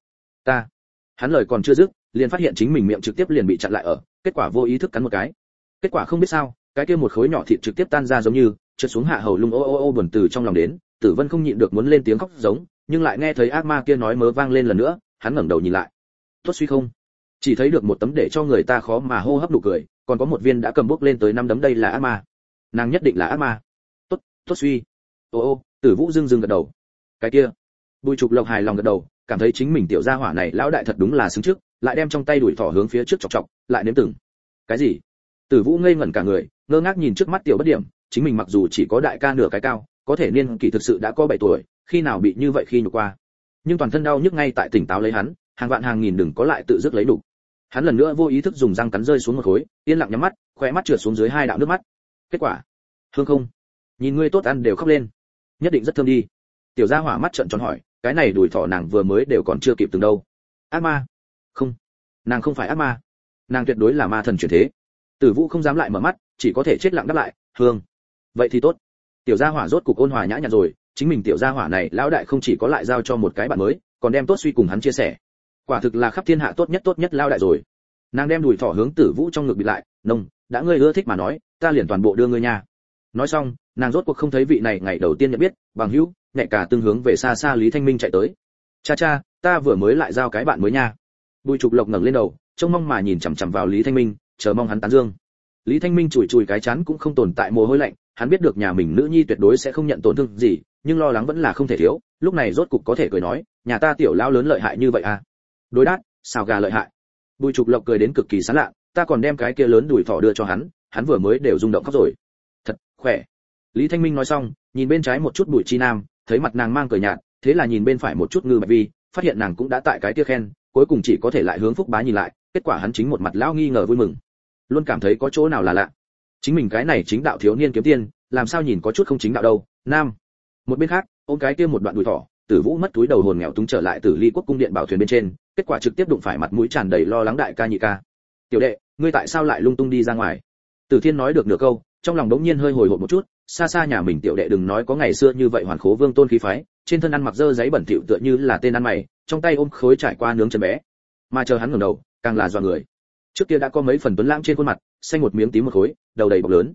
Speaker 1: Hắn lời còn chưa dứt, liền phát hiện chính mình miệng trực tiếp liền bị chặn lại ở, kết quả vô ý thức cắn một cái. Kết quả không biết sao, cái kia một khối nhỏ thịt trực tiếp tan ra giống như trượt xuống hạ hầu lung ô buồn từ trong lòng đến. Tử Vân không nhịn được muốn lên tiếng khóc giống, nhưng lại nghe thấy ác ma kia nói mớ vang lên lần nữa, hắn ngẩng đầu nhìn lại. Tốt suy không? Chỉ thấy được một tấm để cho người ta khó mà hô hấp nụ cười, còn có một viên đã cầm bốc lên tới 5 đấm, đây là ác ma. Nàng nhất định là ác ma. Tốt suy. Ô, Tử Vũ dưng gật đầu. Cái kia. Bùi Trục Lộc hài lòng gật đầu, cảm thấy chính mình tiểu gia hỏa này lão đại thật đúng là xứng trước, lại đem trong tay đuổi thỏ hướng phía trước chọc, lại nếm từng. Cái gì? Tử Vũ ngây ngẩn cả người, ngơ ngác nhìn trước mắt tiểu bất điểm, chính mình mặc dù chỉ có đại ca nửa cái cao, có thể niên kỷ thực sự đã có 7 tuổi, khi nào bị như vậy khi nhục qua. Nhưng toàn thân đau nhức ngay tại tỉnh táo lấy hắn, hàng vạn hàng nghìn đừng có lại tự dứt lấy đủ. Hắn lần nữa vô ý thức dùng răng cắn rơi xuống một khối, yên lặng nhắm mắt, khóe mắt trượt xuống dưới 2 đạo nước mắt. Kết quả, hương không? Nhìn ngươi tốt ăn đều khóc lên, nhất định rất thơm đi. Tiểu gia hỏa mắt trợn tròn hỏi, cái này đùi thỏ nàng vừa mới đều còn chưa kịp từng đâu. Ác ma? Không, nàng không phải ác ma, nàng tuyệt đối là ma thần chuyển thế. Tử Vũ không dám lại mở mắt, chỉ có thể chết lặng đáp lại, hương. Vậy thì tốt. Tiểu gia hỏa rốt cục ôn hòa nhã nhặn rồi, chính mình tiểu gia hỏa này lão đại không chỉ có lại giao cho một cái bạn mới, còn đem tốt suy cùng hắn chia sẻ. Quả thực là khắp thiên hạ tốt nhất lão đại rồi. Nàng đem đùi thỏ hướng Tử Vũ trong ngực bịt lại, nông, đã ngươi ưa thích mà nói, ta liền toàn bộ đưa ngươi nha. Nói xong, nàng rốt cuộc không thấy vị này ngày đầu tiên nhận biết, bằng hữu, nhẹ cả tương hướng về xa xa Lý Thanh Minh chạy tới. Cha, ta vừa mới lại giao cái bạn mới nha. Bùi Trục Lộc ngẩng lên đầu, trông mong mà nhìn chằm chằm vào Lý Thanh Minh, chờ mong hắn tán dương. Lý Thanh Minh chùi cái chán cũng không tồn tại mồ hôi lạnh, hắn biết được nhà mình nữ nhi tuyệt đối sẽ không nhận tổn thương gì, nhưng lo lắng vẫn là không thể thiếu, lúc này rốt cục có thể cười nói, nhà ta tiểu lão lớn lợi hại như vậy à? Đối đáp, xào gà lợi hại. Bùi Trục Lộc cười đến cực kỳ sán lạ, ta còn đem cái kia lớn đùi thỏ đưa cho hắn vừa mới đều rung động khóc rồi. Thật khỏe. Lý Thanh Minh nói xong, nhìn bên trái một chút Bùi Chi Nam, thấy mặt nàng mang cười nhạt, thế là nhìn bên phải một chút Ngư Bạch Vi, phát hiện nàng cũng đã tại cái kia khen, cuối cùng chỉ có thể lại hướng Phúc Bá nhìn lại, kết quả hắn chính một mặt lão nghi ngờ vui mừng, luôn cảm thấy có chỗ nào là lạ. Chính mình cái này chính đạo thiếu niên kiếm tiền, làm sao nhìn có chút không chính đạo đâu. Nam. Một bên khác, ôm cái kia một đoạn đùi thỏ, Tử Vũ mất túi đầu hồn nghèo túng trở lại Tử Ly Quốc cung điện bảo thuyền bên trên, kết quả trực tiếp đụng phải mặt mũi tràn đầy lo lắng đại ca nhị ca. Tiểu đệ, ngươi tại sao lại lung tung đi ra ngoài? Tử Thiên nói được nửa câu, trong lòng đống nhiên hơi hồi hộp một chút, xa xa nhà mình tiểu đệ đừng nói có ngày xưa như vậy hoàn khố vương tôn khí phái, trên thân ăn mặc dơ giấy bẩn thỉu tựa như là tên ăn mày, trong tay ôm khối trải qua nướng chân bé. Mà chờ hắn ngẩng đầu, càng là dọa người. Trước kia đã có mấy phần tuấn lãng trên khuôn mặt, xanh một miếng tím một khối, đầu đầy bọc lớn.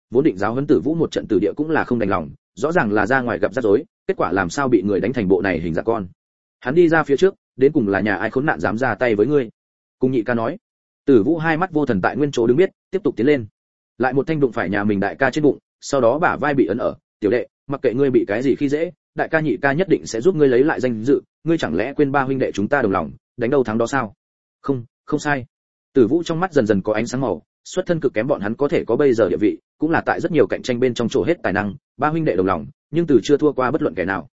Speaker 1: vốn định giáo huấn Tử Vũ một trận Tử Địa cũng là không đành lòng, rõ ràng là ra ngoài gặp rắc rối, kết quả làm sao bị người đánh thành bộ này hình dạng con. Hắn đi ra phía trước, đến cùng là nhà ai khốn nạn dám ra tay với ngươi? Cùng nhị ca nói. Tử Vũ hai mắt vô thần tại nguyên chỗ đứng biết, tiếp tục tiến lên. Lại một thanh đụng phải nhà mình đại ca trên bụng, sau đó bả vai bị ấn ở, "Tiểu đệ, mặc kệ ngươi bị cái gì khi dễ, đại ca nhị ca nhất định sẽ giúp ngươi lấy lại danh dự, ngươi chẳng lẽ quên ba huynh đệ chúng ta đồng lòng, đánh đâu thắng đó sao?" "Không, không sai." Tử Vũ trong mắt dần dần có ánh sáng màu, xuất thân cực kém bọn hắn có thể có bây giờ địa vị, cũng là tại rất nhiều cạnh tranh bên trong chỗ hết tài năng, ba huynh đệ đồng lòng, nhưng từ chưa thua qua bất luận kẻ nào.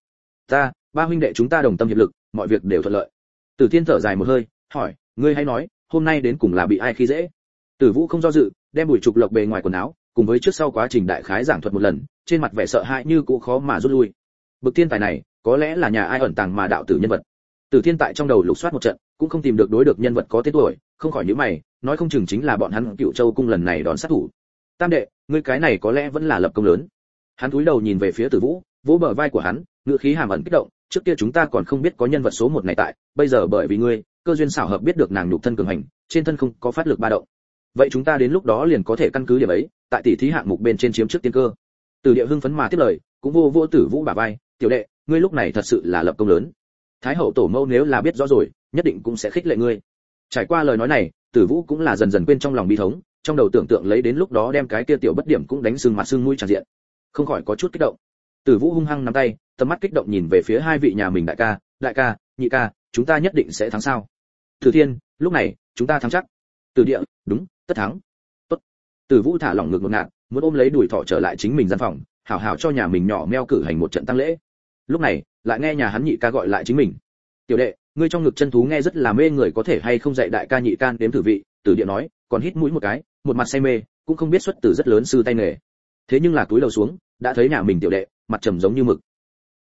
Speaker 1: Ba huynh đệ chúng ta đồng tâm hiệp lực, mọi việc đều thuận lợi. Tử Thiên thở dài một hơi, hỏi, ngươi hãy nói, hôm nay đến cùng là bị ai khi dễ? Tử Vũ không do dự, đem Bùi Trục Lộc bề ngoài quần áo, cùng với trước sau quá trình đại khái giảng thuật một lần, trên mặt vẻ sợ hãi như cũ khó mà rút lui. Bực thiên tài này, có lẽ là nhà ai ẩn tàng mà đạo tử nhân vật. Tử Thiên tại trong đầu lục soát một trận, cũng không tìm được đối được nhân vật có tên tuổi, không khỏi nhíu mày, nói không chừng chính là bọn hắn Cựu Châu cung lần này đón sát thủ. Tam đệ, ngươi cái này có lẽ vẫn là lập công lớn. Hắn cúi đầu nhìn về phía Tử Vũ, vỗ bờ vai của hắn, ngữ khí hàm ẩn kích động, trước kia chúng ta còn không biết có nhân vật số một này tại, bây giờ bởi vì ngươi, cơ duyên xảo hợp biết được nàng nhục thân cường hành, trên thân không có phát lực ba động. Vậy chúng ta đến lúc đó liền có thể căn cứ điểm ấy, tại tỷ thí hạng mục bên trên chiếm trước tiên cơ. Từ Địa hưng phấn mà tiếp lời, cũng vô Tử Vũ bả vai, tiểu đệ, ngươi lúc này thật sự là lập công lớn. Thái hậu tổ mẫu nếu là biết rõ rồi, nhất định cũng sẽ khích lệ ngươi. Trải qua lời nói này, Tử Vũ cũng là dần dần quên trong lòng bi thống, trong đầu tưởng tượng lấy đến lúc đó đem cái kia tiểu bất điểm cũng đánh sưng mặt sưng mũi tràn diện, không khỏi có chút kích động. Tử Vũ hung hăng nắm tay, tầm mắt kích động nhìn về phía hai vị nhà mình đại ca, nhị ca, chúng ta nhất định sẽ thắng sao? Tử Thiên, lúc này, chúng ta thắng chắc. Tử Địa, đúng, tất thắng. Tốt. Tử Vũ thả lỏng ngực một ngạt, muốn ôm lấy đùi thọ trở lại chính mình gian phòng, hảo hảo cho nhà mình nhỏ meo cử hành một trận tăng lễ. Lúc này, lại nghe nhà hắn nhị ca gọi lại chính mình. Tiểu đệ, ngươi trong ngực chân thú nghe rất là mê người, có thể hay không dạy đại ca nhị can đếm thử vị? Tử Địa nói, còn hít mũi một cái, một mặt say mê, cũng không biết xuất từ rất lớn sư tay nghề. Thế nhưng là túi đầu xuống, đã thấy nhà mình tiểu đệ, mặt trầm giống như mực.